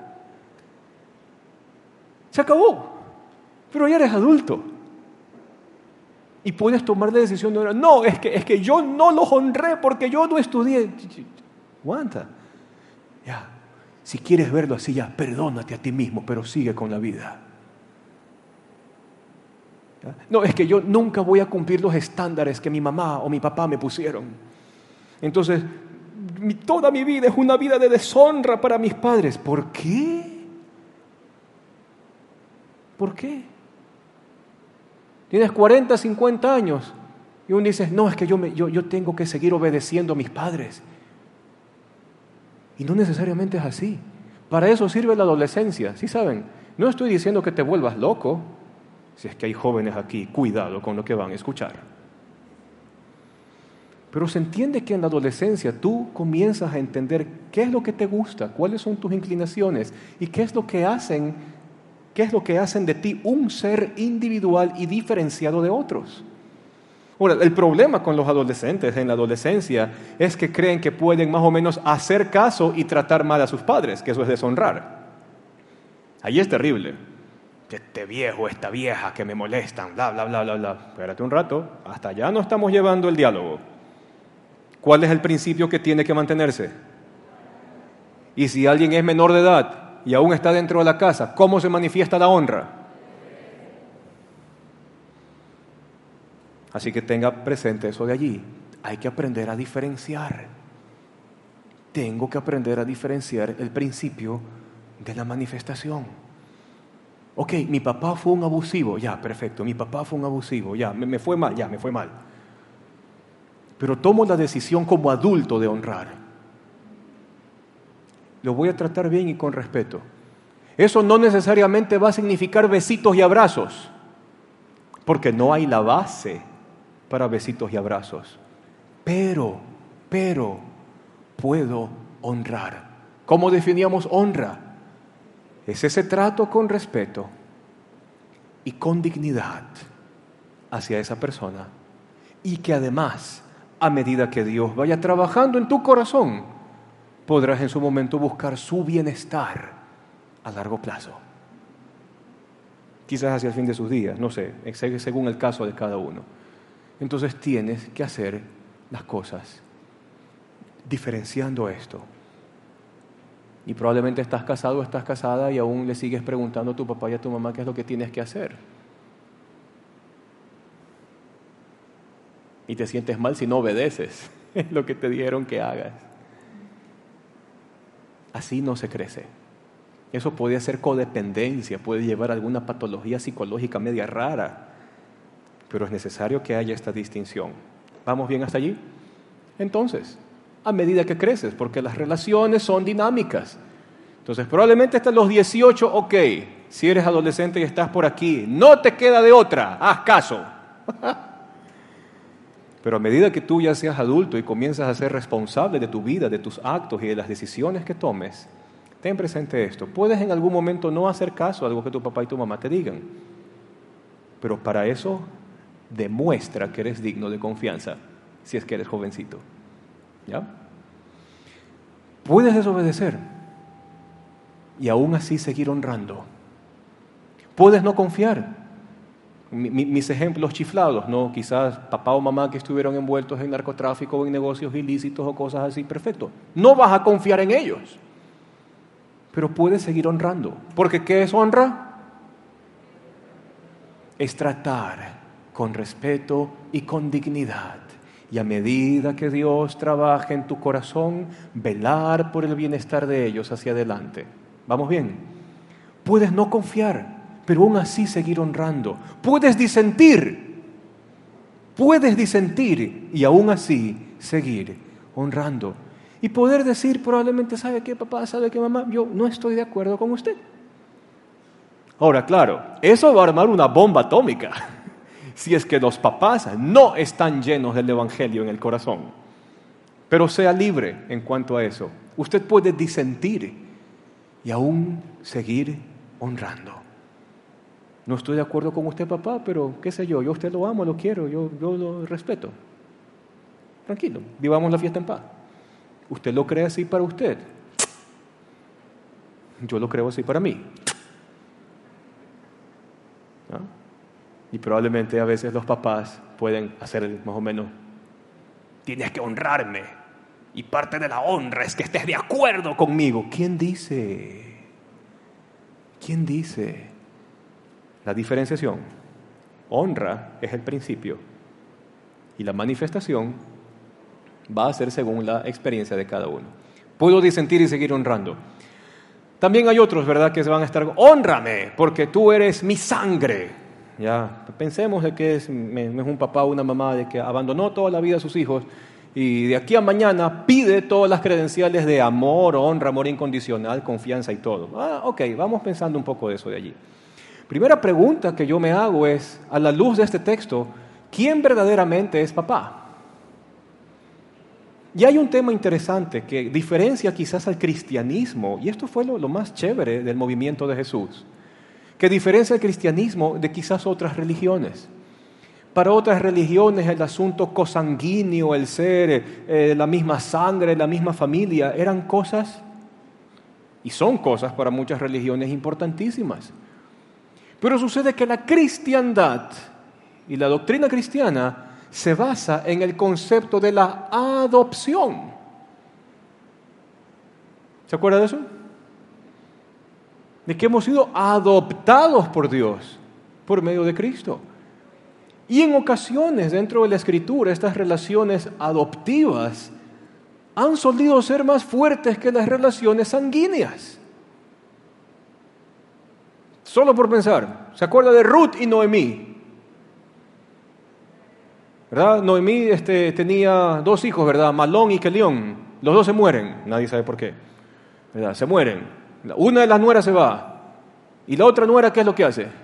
Se acabó. Pero ya eres adulto. Y puedes tomar la decisión de, no, es que, es que yo no los honré porque yo no estudié. Aguanta. Ya, si quieres verlo así, ya, perdónate a ti mismo, pero sigue con la vida. ¿Ya? No, es que yo nunca voy a cumplir los estándares que mi mamá o mi papá me pusieron. Entonces, mi, toda mi vida es una vida de deshonra para mis padres. ¿Por qué? ¿Por qué? Tienes cuarenta, cincuenta años y uno dice, no, es que yo, me, yo, yo tengo que seguir obedeciendo a mis padres. Y no necesariamente es así. Para eso sirve la adolescencia, ¿sí saben? No estoy diciendo que te vuelvas loco. Si es que hay jóvenes aquí, cuidado con lo que van a escuchar. Pero se entiende que en la adolescencia tú comienzas a entender qué es lo que te gusta, cuáles son tus inclinaciones y qué es lo que hacen ¿Qué es lo que hacen de ti un ser individual y diferenciado de otros? Ahora, el problema con los adolescentes en la adolescencia es que creen que pueden más o menos hacer caso y tratar mal a sus padres, que eso es deshonrar. Ahí es terrible. Este viejo, esta vieja que me molestan, bla, bla, bla, bla, bla. Espérate un rato, hasta allá no estamos llevando el diálogo. ¿Cuál es el principio que tiene que mantenerse? Y si alguien es menor de edad y aún está dentro de la casa, ¿cómo se manifiesta la honra? Así que tenga presente eso de allí. Hay que aprender a diferenciar. Tengo que aprender a diferenciar el principio de la manifestación. Ok, mi papá fue un abusivo, ya, perfecto, mi papá fue un abusivo, ya, me, me fue mal, ya, me fue mal. Pero tomo la decisión como adulto de honrar. Lo voy a tratar bien y con respeto. Eso no necesariamente va a significar besitos y abrazos, porque no hay la base para besitos y abrazos. Pero, pero, puedo honrar. ¿Cómo definíamos honra? Es ese trato con respeto y con dignidad hacia esa persona, y que además, a medida que Dios vaya trabajando en tu corazón, podrás en su momento buscar su bienestar a largo plazo. Quizás hacia el fin de sus días, no sé, según el caso de cada uno. Entonces tienes que hacer las cosas diferenciando esto. Y probablemente estás casado o estás casada y aún le sigues preguntando a tu papá y a tu mamá qué es lo que tienes que hacer. Y te sientes mal si no obedeces lo que te dijeron que hagas. Así no se crece. Eso puede ser codependencia, puede llevar a alguna patología psicológica media rara. Pero es necesario que haya esta distinción. ¿Vamos bien hasta allí? Entonces, a medida que creces, porque las relaciones son dinámicas. Entonces, probablemente hasta los dieciocho, ok, si eres adolescente y estás por aquí, no te queda de otra, haz caso. Pero a medida que tú ya seas adulto y comienzas a ser responsable de tu vida, de tus actos y de las decisiones que tomes, ten presente esto. Puedes en algún momento no hacer caso a algo que tu papá y tu mamá te digan, pero para eso demuestra que eres digno de confianza, si es que eres jovencito. ¿Ya? Puedes desobedecer y aún así seguir honrando. Puedes no confiar. Mi, mi, mis ejemplos chiflados, ¿no? Quizás papá o mamá que estuvieron envueltos en narcotráfico o en negocios ilícitos o cosas así, perfecto. No vas a confiar en ellos, pero puedes seguir honrando. Porque ¿qué es honra? Es tratar con respeto y con dignidad. Y a medida que Dios trabaja en tu corazón, velar por el bienestar de ellos hacia adelante. ¿Vamos bien? Puedes no confiar, pero aún así seguir honrando. Puedes disentir, puedes disentir y aún así seguir honrando. Y poder decir probablemente, ¿sabe qué papá? ¿Sabe qué mamá? Yo no estoy de acuerdo con usted. Ahora, claro, eso va a armar una bomba atómica. Si es que los papás no están llenos del Evangelio en el corazón. Pero sea libre en cuanto a eso. Usted puede disentir y aún seguir honrando. No estoy de acuerdo con usted, papá, pero qué sé yo, yo a usted lo amo, lo quiero, yo, yo lo respeto. Tranquilo, vivamos la fiesta en paz. ¿Usted lo cree así para usted? Yo lo creo así para mí. ¿No? Y probablemente a veces los papás pueden hacer más o menos, tienes que honrarme, y parte de la honra es que estés de acuerdo conmigo. ¿Quién dice? ¿Quién dice? La diferenciación. Honra es el principio y la manifestación va a ser según la experiencia de cada uno. Puedo disentir y seguir honrando. También hay otros, ¿verdad?, que se van a estar, hónrame, porque tú eres mi sangre. Ya, pensemos de que es, es un papá o una mamá de que abandonó toda la vida a sus hijos y de aquí a mañana pide todas las credenciales de amor, honra, amor incondicional, confianza y todo. Ah, ok, vamos pensando un poco de eso de allí. Primera pregunta que yo me hago es, a la luz de este texto, ¿quién verdaderamente es papá? Y hay un tema interesante que diferencia quizás al cristianismo, y esto fue lo, lo más chévere del movimiento de Jesús, que diferencia el cristianismo de quizás otras religiones. Para otras religiones el asunto cosanguíneo, el ser eh, la misma sangre, la misma familia, eran cosas, y son cosas para muchas religiones importantísimas. Pero sucede que la cristiandad y la doctrina cristiana se basa en el concepto de la adopción. ¿Se acuerda de eso? De que hemos sido adoptados por Dios por medio de Cristo. Y en ocasiones dentro de la Escritura estas relaciones adoptivas han solido ser más fuertes que las relaciones sanguíneas. Solo por pensar, ¿se acuerda de Ruth y Noemí? ¿Verdad? Noemí este, tenía dos hijos, ¿verdad? Malón y Kelión. Los dos se mueren, nadie sabe por qué, ¿verdad? Se mueren. Una de las nueras se va. ¿Y la otra nuera qué es lo que hace?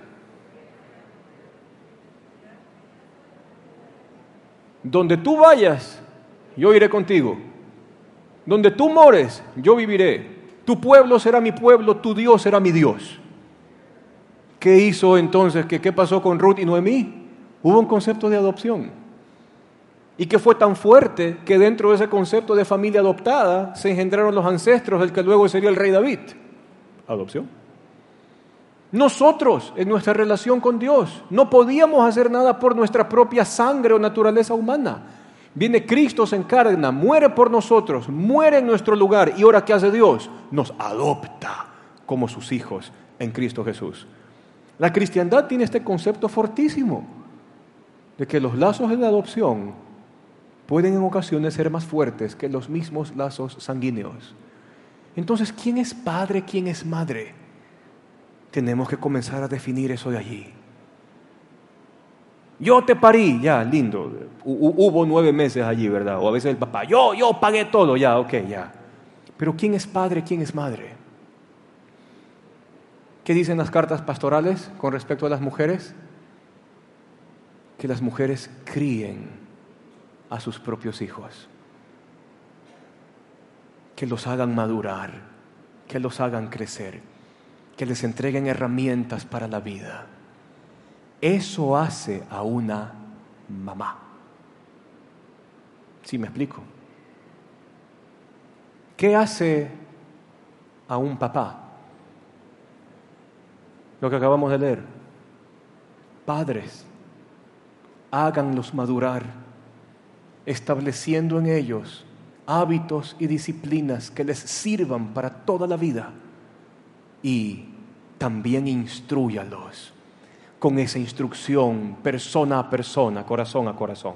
Donde tú vayas, yo iré contigo. Donde tú mores, yo viviré. Tu pueblo será mi pueblo, tu Dios será mi Dios. ¿Qué hizo entonces? ¿Qué, qué pasó con Ruth y Noemí? Hubo un concepto de adopción. Y que fue tan fuerte que dentro de ese concepto de familia adoptada se engendraron los ancestros del que luego sería el rey David. Adopción. Nosotros, en nuestra relación con Dios, no podíamos hacer nada por nuestra propia sangre o naturaleza humana. Viene Cristo, se encarna, muere por nosotros, muere en nuestro lugar. ¿Y ahora qué hace Dios? Nos adopta como sus hijos en Cristo Jesús. La cristiandad tiene este concepto fortísimo de que los lazos de la adopción pueden en ocasiones ser más fuertes que los mismos lazos sanguíneos. Entonces, ¿quién es padre, quién es madre? Tenemos que comenzar a definir eso de allí. Yo te parí, ya, lindo. Hubo nueve meses allí, ¿verdad? O a veces el papá, yo, yo pagué todo, ya, ok, ya. Pero ¿quién es padre, quién es madre? ¿Qué dicen las cartas pastorales con respecto a las mujeres? Que las mujeres críen a sus propios hijos, que los hagan madurar, que los hagan crecer, que les entreguen herramientas para la vida. Eso hace a una mamá. ¿Sí me explico? ¿Qué hace a un papá? Lo que acabamos de leer. Padres, háganlos madurar, estableciendo en ellos hábitos y disciplinas que les sirvan para toda la vida. Y también instrúyalos con esa instrucción, persona a persona, corazón a corazón.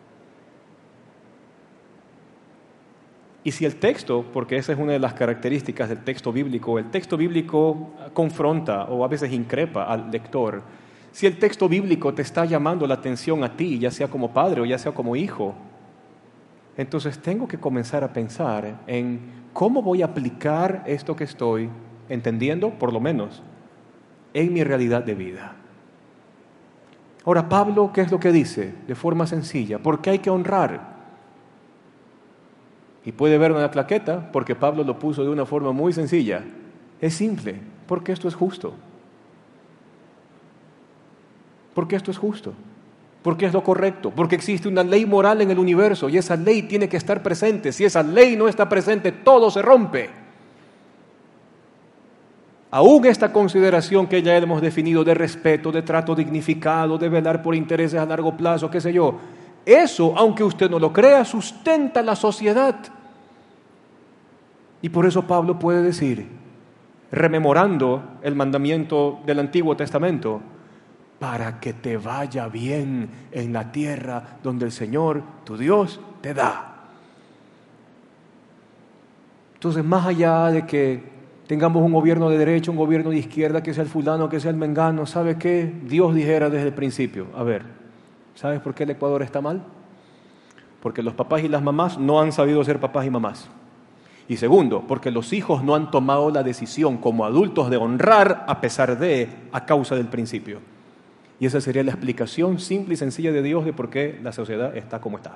Y si el texto, porque esa es una de las características del texto bíblico, el texto bíblico confronta o a veces increpa al lector. Si el texto bíblico te está llamando la atención a ti, ya sea como padre o ya sea como hijo, entonces tengo que comenzar a pensar en cómo voy a aplicar esto que estoy entendiendo, por lo menos, en mi realidad de vida. Ahora, Pablo, ¿qué es lo que dice? De forma sencilla, ¿por qué hay que honrar? Y puede ver una claqueta, porque Pablo lo puso de una forma muy sencilla. Es simple, porque esto es justo. Porque esto es justo. Porque es lo correcto. Porque existe una ley moral en el universo y esa ley tiene que estar presente. Si esa ley no está presente, todo se rompe. Aún esta consideración que ya hemos definido de respeto, de trato dignificado, de velar por intereses a largo plazo, qué sé yo, eso, aunque usted no lo crea, sustenta la sociedad. Y por eso Pablo puede decir, rememorando el mandamiento del Antiguo Testamento, para que te vaya bien en la tierra donde el Señor, tu Dios, te da. Entonces, más allá de que tengamos un gobierno de derecha, un gobierno de izquierda, que sea el fulano, que sea el mengano, ¿sabe qué? Dios dijera desde el principio, a ver, ¿sabes por qué el Ecuador está mal? Porque los papás y las mamás no han sabido ser papás y mamás. Y segundo, porque los hijos no han tomado la decisión como adultos de honrar a pesar de, a causa del principio. Y esa sería la explicación simple y sencilla de Dios de por qué la sociedad está como está.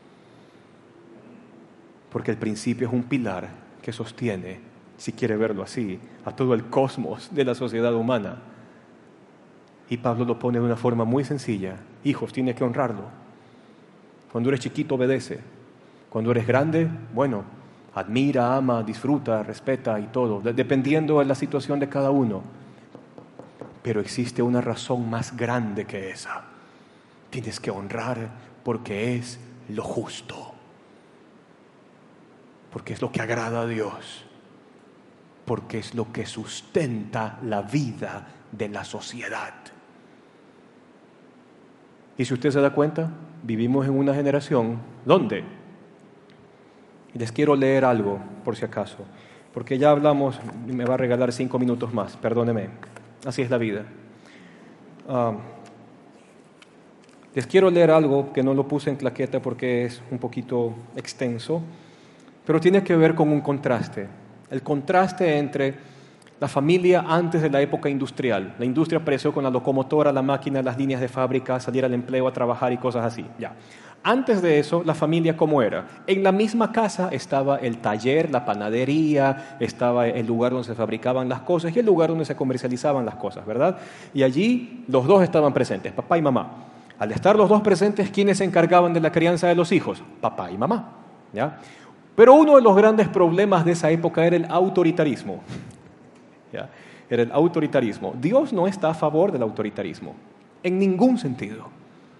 Porque el principio es un pilar que sostiene, si quiere verlo así, a todo el cosmos de la sociedad humana. Y Pablo lo pone de una forma muy sencilla. Hijos, tienes que honrarlo. Cuando eres chiquito, obedece. Cuando eres grande, bueno, admira, ama, disfruta, respeta y todo, dependiendo de la situación de cada uno. Pero existe una razón más grande que esa. Tienes que honrar porque es lo justo. Porque es lo que agrada a Dios. Porque es lo que sustenta la vida de la sociedad. Y si usted se da cuenta, vivimos en una generación donde, y les quiero leer algo por si acaso, porque ya hablamos, me va a regalar cinco minutos más, perdóneme, así es la vida. Uh, les quiero leer algo que no lo puse en claqueta porque es un poquito extenso, pero tiene que ver con un contraste. El contraste entre la familia antes de la época industrial. La industria apareció con la locomotora, la máquina, las líneas de fábrica, salir al empleo, a trabajar y cosas así. Ya. Antes de eso, la familia, ¿cómo era? En la misma casa estaba el taller, la panadería, estaba el lugar donde se fabricaban las cosas y el lugar donde se comercializaban las cosas, ¿verdad? Y allí los dos estaban presentes, papá y mamá. Al estar los dos presentes, ¿quiénes se encargaban de la crianza de los hijos? Papá y mamá, ¿ya? Pero uno de los grandes problemas de esa época era el autoritarismo. ¿Ya? Era el autoritarismo. Dios no está a favor del autoritarismo, en ningún sentido.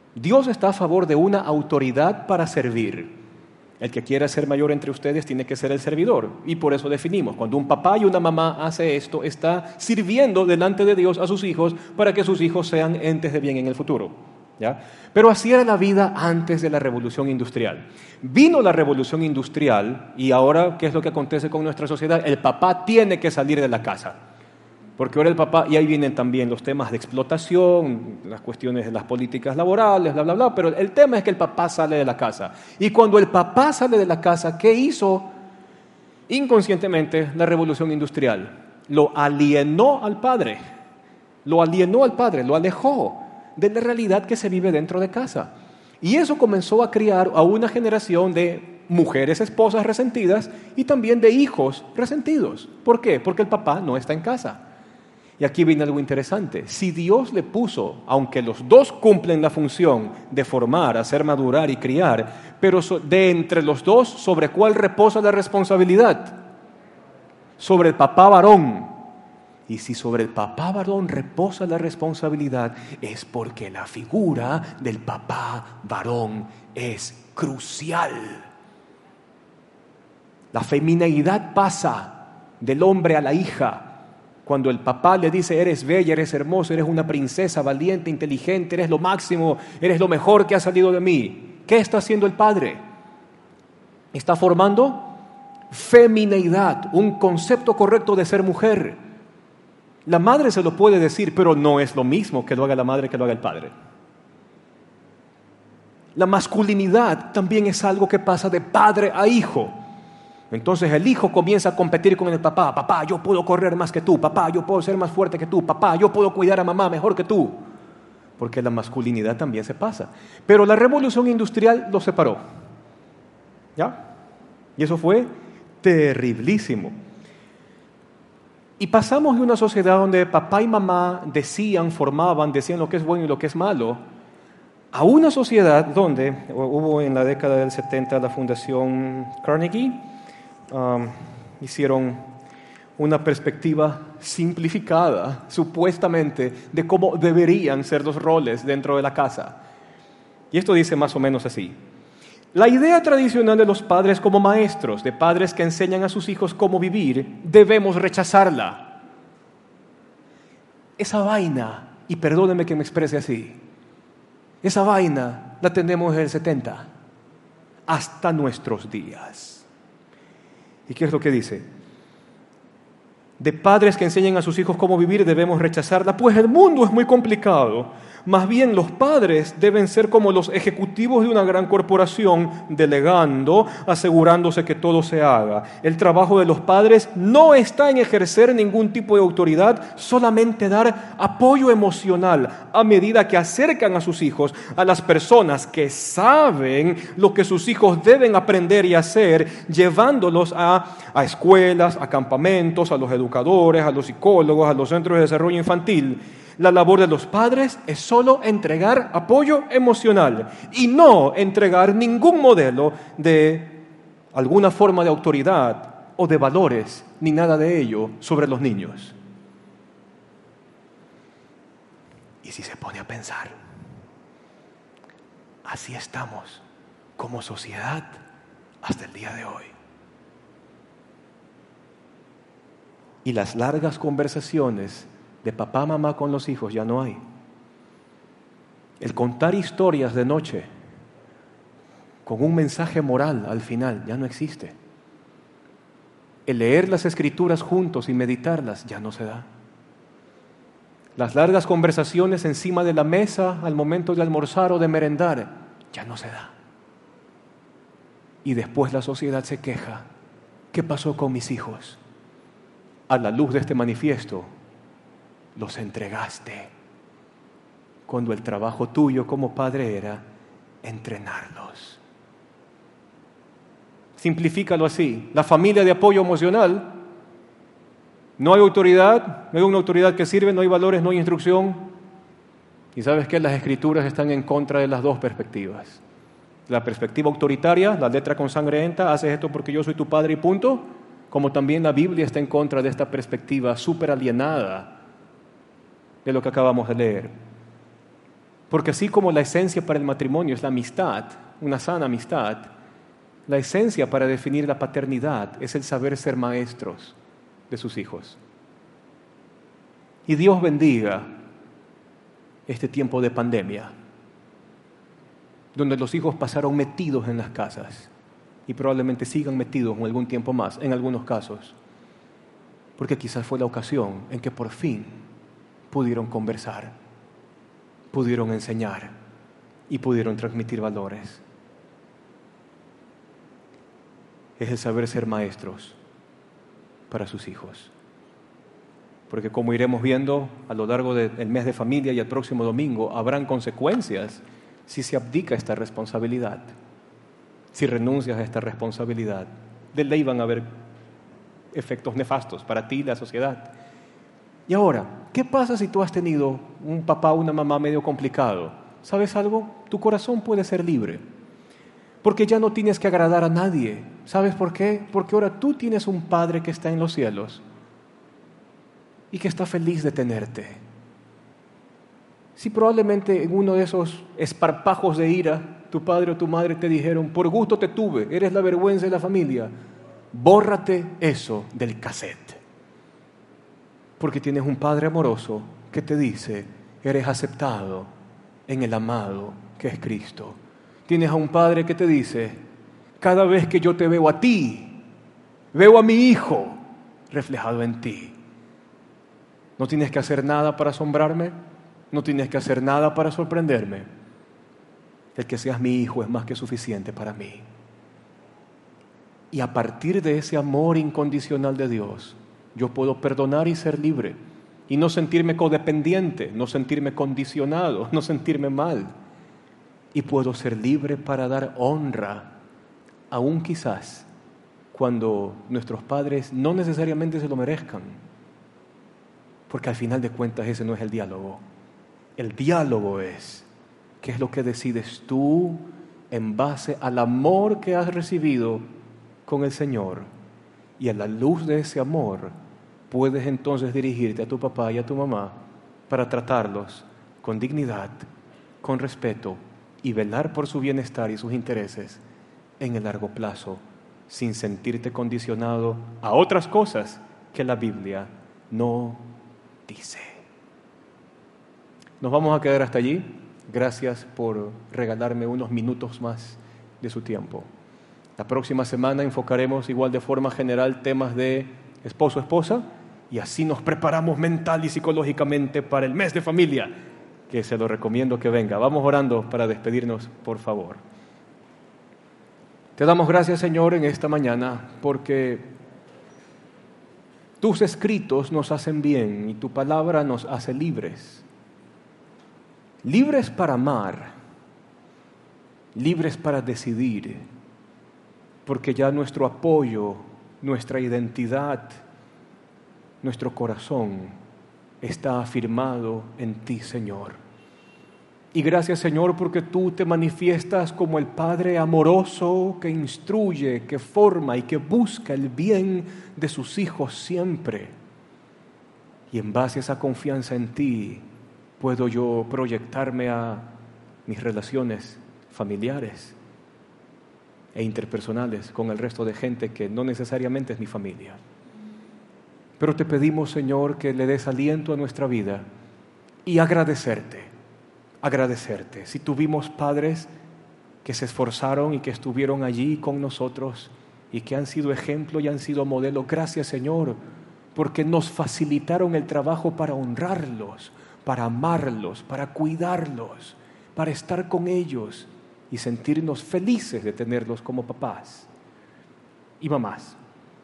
Dios está a favor de una autoridad para servir. El que quiera ser mayor entre ustedes tiene que ser el servidor. Y por eso definimos, cuando un papá y una mamá hace esto, está sirviendo delante de Dios a sus hijos para que sus hijos sean entes de bien en el futuro. ¿Ya? Pero así era la vida antes de la revolución industrial. Vino la revolución industrial y ahora, ¿qué es lo que acontece con nuestra sociedad? El papá tiene que salir de la casa. Porque ahora el papá, y ahí vienen también los temas de explotación, las cuestiones de las políticas laborales, bla, bla, bla, pero el tema es que el papá sale de la casa. Y cuando el papá sale de la casa, ¿qué hizo? Inconscientemente, la revolución industrial lo alienó al padre, lo alienó al padre, lo alejó de la realidad que se vive dentro de casa. Y eso comenzó a criar a una generación de mujeres esposas resentidas y también de hijos resentidos. ¿Por qué? Porque el papá no está en casa. Y aquí viene algo interesante. Si Dios le puso, aunque los dos cumplen la función de formar, hacer madurar y criar, pero de entre los dos, ¿sobre cuál reposa la responsabilidad? Sobre el papá varón. Y si sobre el papá varón reposa la responsabilidad, es porque la figura del papá varón es crucial. La femineidad pasa del hombre a la hija. Cuando el papá le dice, eres bella, eres hermosa, eres una princesa, valiente, inteligente, eres lo máximo, eres lo mejor que ha salido de mí. ¿Qué está haciendo el padre? Está formando femineidad, un concepto correcto de ser mujer. La madre se lo puede decir, pero no es lo mismo que lo haga la madre que lo haga el padre. La masculinidad también es algo que pasa de padre a hijo. Entonces el hijo comienza a competir con el papá. Papá, yo puedo correr más que tú. Papá, yo puedo ser más fuerte que tú. Papá, yo puedo cuidar a mamá mejor que tú. Porque la masculinidad también se pasa. Pero la revolución industrial lo separó. ¿Ya? Y eso fue terriblísimo. Y pasamos de una sociedad donde papá y mamá decían, formaban, decían lo que es bueno y lo que es malo, a una sociedad donde hubo en la década del setenta la Fundación Carnegie. Um, hicieron una perspectiva simplificada, supuestamente, de cómo deberían ser los roles dentro de la casa. Y esto dice más o menos así. La idea tradicional de los padres como maestros, de padres que enseñan a sus hijos cómo vivir, debemos rechazarla. Esa vaina, y perdónenme que me exprese así, esa vaina la tenemos desde el setenta hasta nuestros días. ¿Y qué es lo que dice? De padres que enseñan a sus hijos cómo vivir debemos rechazarla, pues el mundo es muy complicado. Más bien los padres deben ser como los ejecutivos de una gran corporación, delegando, asegurándose que todo se haga. El trabajo de los padres no está en ejercer ningún tipo de autoridad, solamente dar apoyo emocional a medida que acercan a sus hijos a las personas que saben lo que sus hijos deben aprender y hacer, llevándolos a, a escuelas, a campamentos, a los educadores, a los psicólogos, a los centros de desarrollo infantil. La labor de los padres es solo entregar apoyo emocional y no entregar ningún modelo de alguna forma de autoridad o de valores, ni nada de ello sobre los niños. Y si se pone a pensar, así estamos como sociedad hasta el día de hoy. Y las largas conversaciones de papá, mamá con los hijos ya no hay. El contar historias de noche con un mensaje moral al final ya no existe. El leer las escrituras juntos y meditarlas ya no se da. Las largas conversaciones encima de la mesa al momento de almorzar o de merendar ya no se da. Y después la sociedad se queja. ¿Qué pasó con mis hijos? A la luz de este manifiesto, los entregaste, cuando el trabajo tuyo como padre era entrenarlos. Simplifícalo así: la familia de apoyo emocional, no hay autoridad, no hay una autoridad que sirve, no hay valores, no hay instrucción. Y ¿sabes qué? Las escrituras están en contra de las dos perspectivas. La perspectiva autoritaria, la letra con sangrienta, haces esto porque yo soy tu padre y punto, como también la Biblia está en contra de esta perspectiva súper alienada de lo que acabamos de leer. Porque así como la esencia para el matrimonio es la amistad, una sana amistad, la esencia para definir la paternidad es el saber ser maestros de sus hijos. Y Dios bendiga este tiempo de pandemia, donde los hijos pasaron metidos en las casas y probablemente sigan metidos en algún tiempo más, en algunos casos, porque quizás fue la ocasión en que por fin pudieron conversar, pudieron enseñar y pudieron transmitir valores. Es el saber ser maestros para sus hijos. Porque como iremos viendo a lo largo del mes de familia y el próximo domingo, habrán consecuencias si se abdica esta responsabilidad, si renuncias a esta responsabilidad. De ley van a haber efectos nefastos para ti y la sociedad. Y ahora, ¿qué pasa si tú has tenido un papá o una mamá medio complicado? ¿Sabes algo? Tu corazón puede ser libre, porque ya no tienes que agradar a nadie. ¿Sabes por qué? Porque ahora tú tienes un Padre que está en los cielos y que está feliz de tenerte. Si probablemente en uno de esos esparpajos de ira, tu padre o tu madre te dijeron, por gusto te tuve, eres la vergüenza de la familia, bórrate eso del cassette. Porque tienes un Padre amoroso que te dice, eres aceptado en el amado que es Cristo. Tienes a un Padre que te dice, cada vez que yo te veo a ti, veo a mi Hijo reflejado en ti. No tienes que hacer nada para asombrarme, no tienes que hacer nada para sorprenderme. El que seas mi hijo es más que suficiente para mí. Y a partir de ese amor incondicional de Dios, yo puedo perdonar y ser libre, y no sentirme codependiente, no sentirme condicionado, no sentirme mal. Y puedo ser libre para dar honra, aún quizás cuando nuestros padres no necesariamente se lo merezcan. Porque al final de cuentas ese no es el diálogo. El diálogo es, ¿qué es lo que decides tú en base al amor que has recibido con el Señor? Y a la luz de ese amor, puedes entonces dirigirte a tu papá y a tu mamá para tratarlos con dignidad, con respeto y velar por su bienestar y sus intereses en el largo plazo, sin sentirte condicionado a otras cosas que la Biblia no dice. Nos vamos a quedar hasta allí. Gracias por regalarme unos minutos más de su tiempo. La próxima semana enfocaremos igual de forma general temas de esposo-esposa y así nos preparamos mental y psicológicamente para el mes de familia, que se lo recomiendo que venga. Vamos orando para despedirnos, por favor. Te damos gracias, Señor, en esta mañana porque tus escritos nos hacen bien y tu palabra nos hace libres. Libres para amar, libres para decidir, porque ya nuestro apoyo, nuestra identidad, nuestro corazón está afirmado en ti, Señor. Y gracias, Señor, porque tú te manifiestas como el Padre amoroso que instruye, que forma y que busca el bien de sus hijos siempre. Y en base a esa confianza en ti, puedo yo proyectarme a mis relaciones familiares e interpersonales con el resto de gente que no necesariamente es mi familia. Pero te pedimos, Señor, que le des aliento a nuestra vida y agradecerte, agradecerte. Si tuvimos padres que se esforzaron y que estuvieron allí con nosotros y que han sido ejemplo y han sido modelo, gracias, Señor, porque nos facilitaron el trabajo para honrarlos, para amarlos, para cuidarlos, para estar con ellos y sentirnos felices de tenerlos como papás y mamás.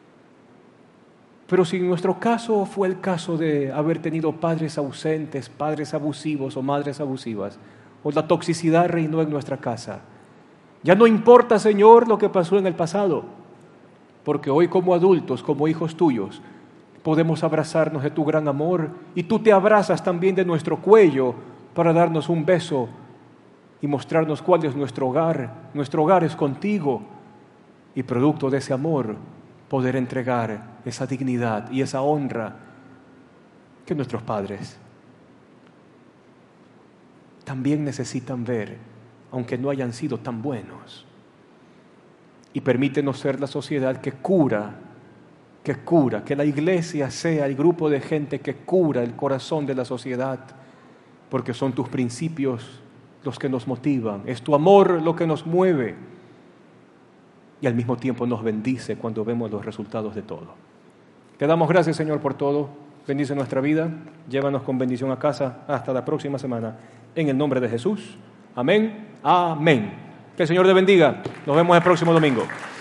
Pero si en nuestro caso fue el caso de haber tenido padres ausentes, padres abusivos o madres abusivas, o la toxicidad reinó en nuestra casa, ya no importa, Señor, lo que pasó en el pasado, porque hoy como adultos, como hijos tuyos, podemos abrazarnos de tu gran amor y tú te abrazas también de nuestro cuello para darnos un beso y mostrarnos cuál es nuestro hogar. Nuestro hogar es contigo y producto de ese amor poder entregar esa dignidad y esa honra que nuestros padres también necesitan ver, aunque no hayan sido tan buenos. Y permítenos ser la sociedad que cura, que cura, que la iglesia sea el grupo de gente que cura el corazón de la sociedad, porque son tus principios los que nos motivan, es tu amor lo que nos mueve y al mismo tiempo nos bendice cuando vemos los resultados de todo. Te damos gracias, Señor, por todo. Bendice nuestra vida, llévanos con bendición a casa hasta la próxima semana. En el nombre de Jesús. Amén. Amén. Que el Señor te bendiga. Nos vemos el próximo domingo.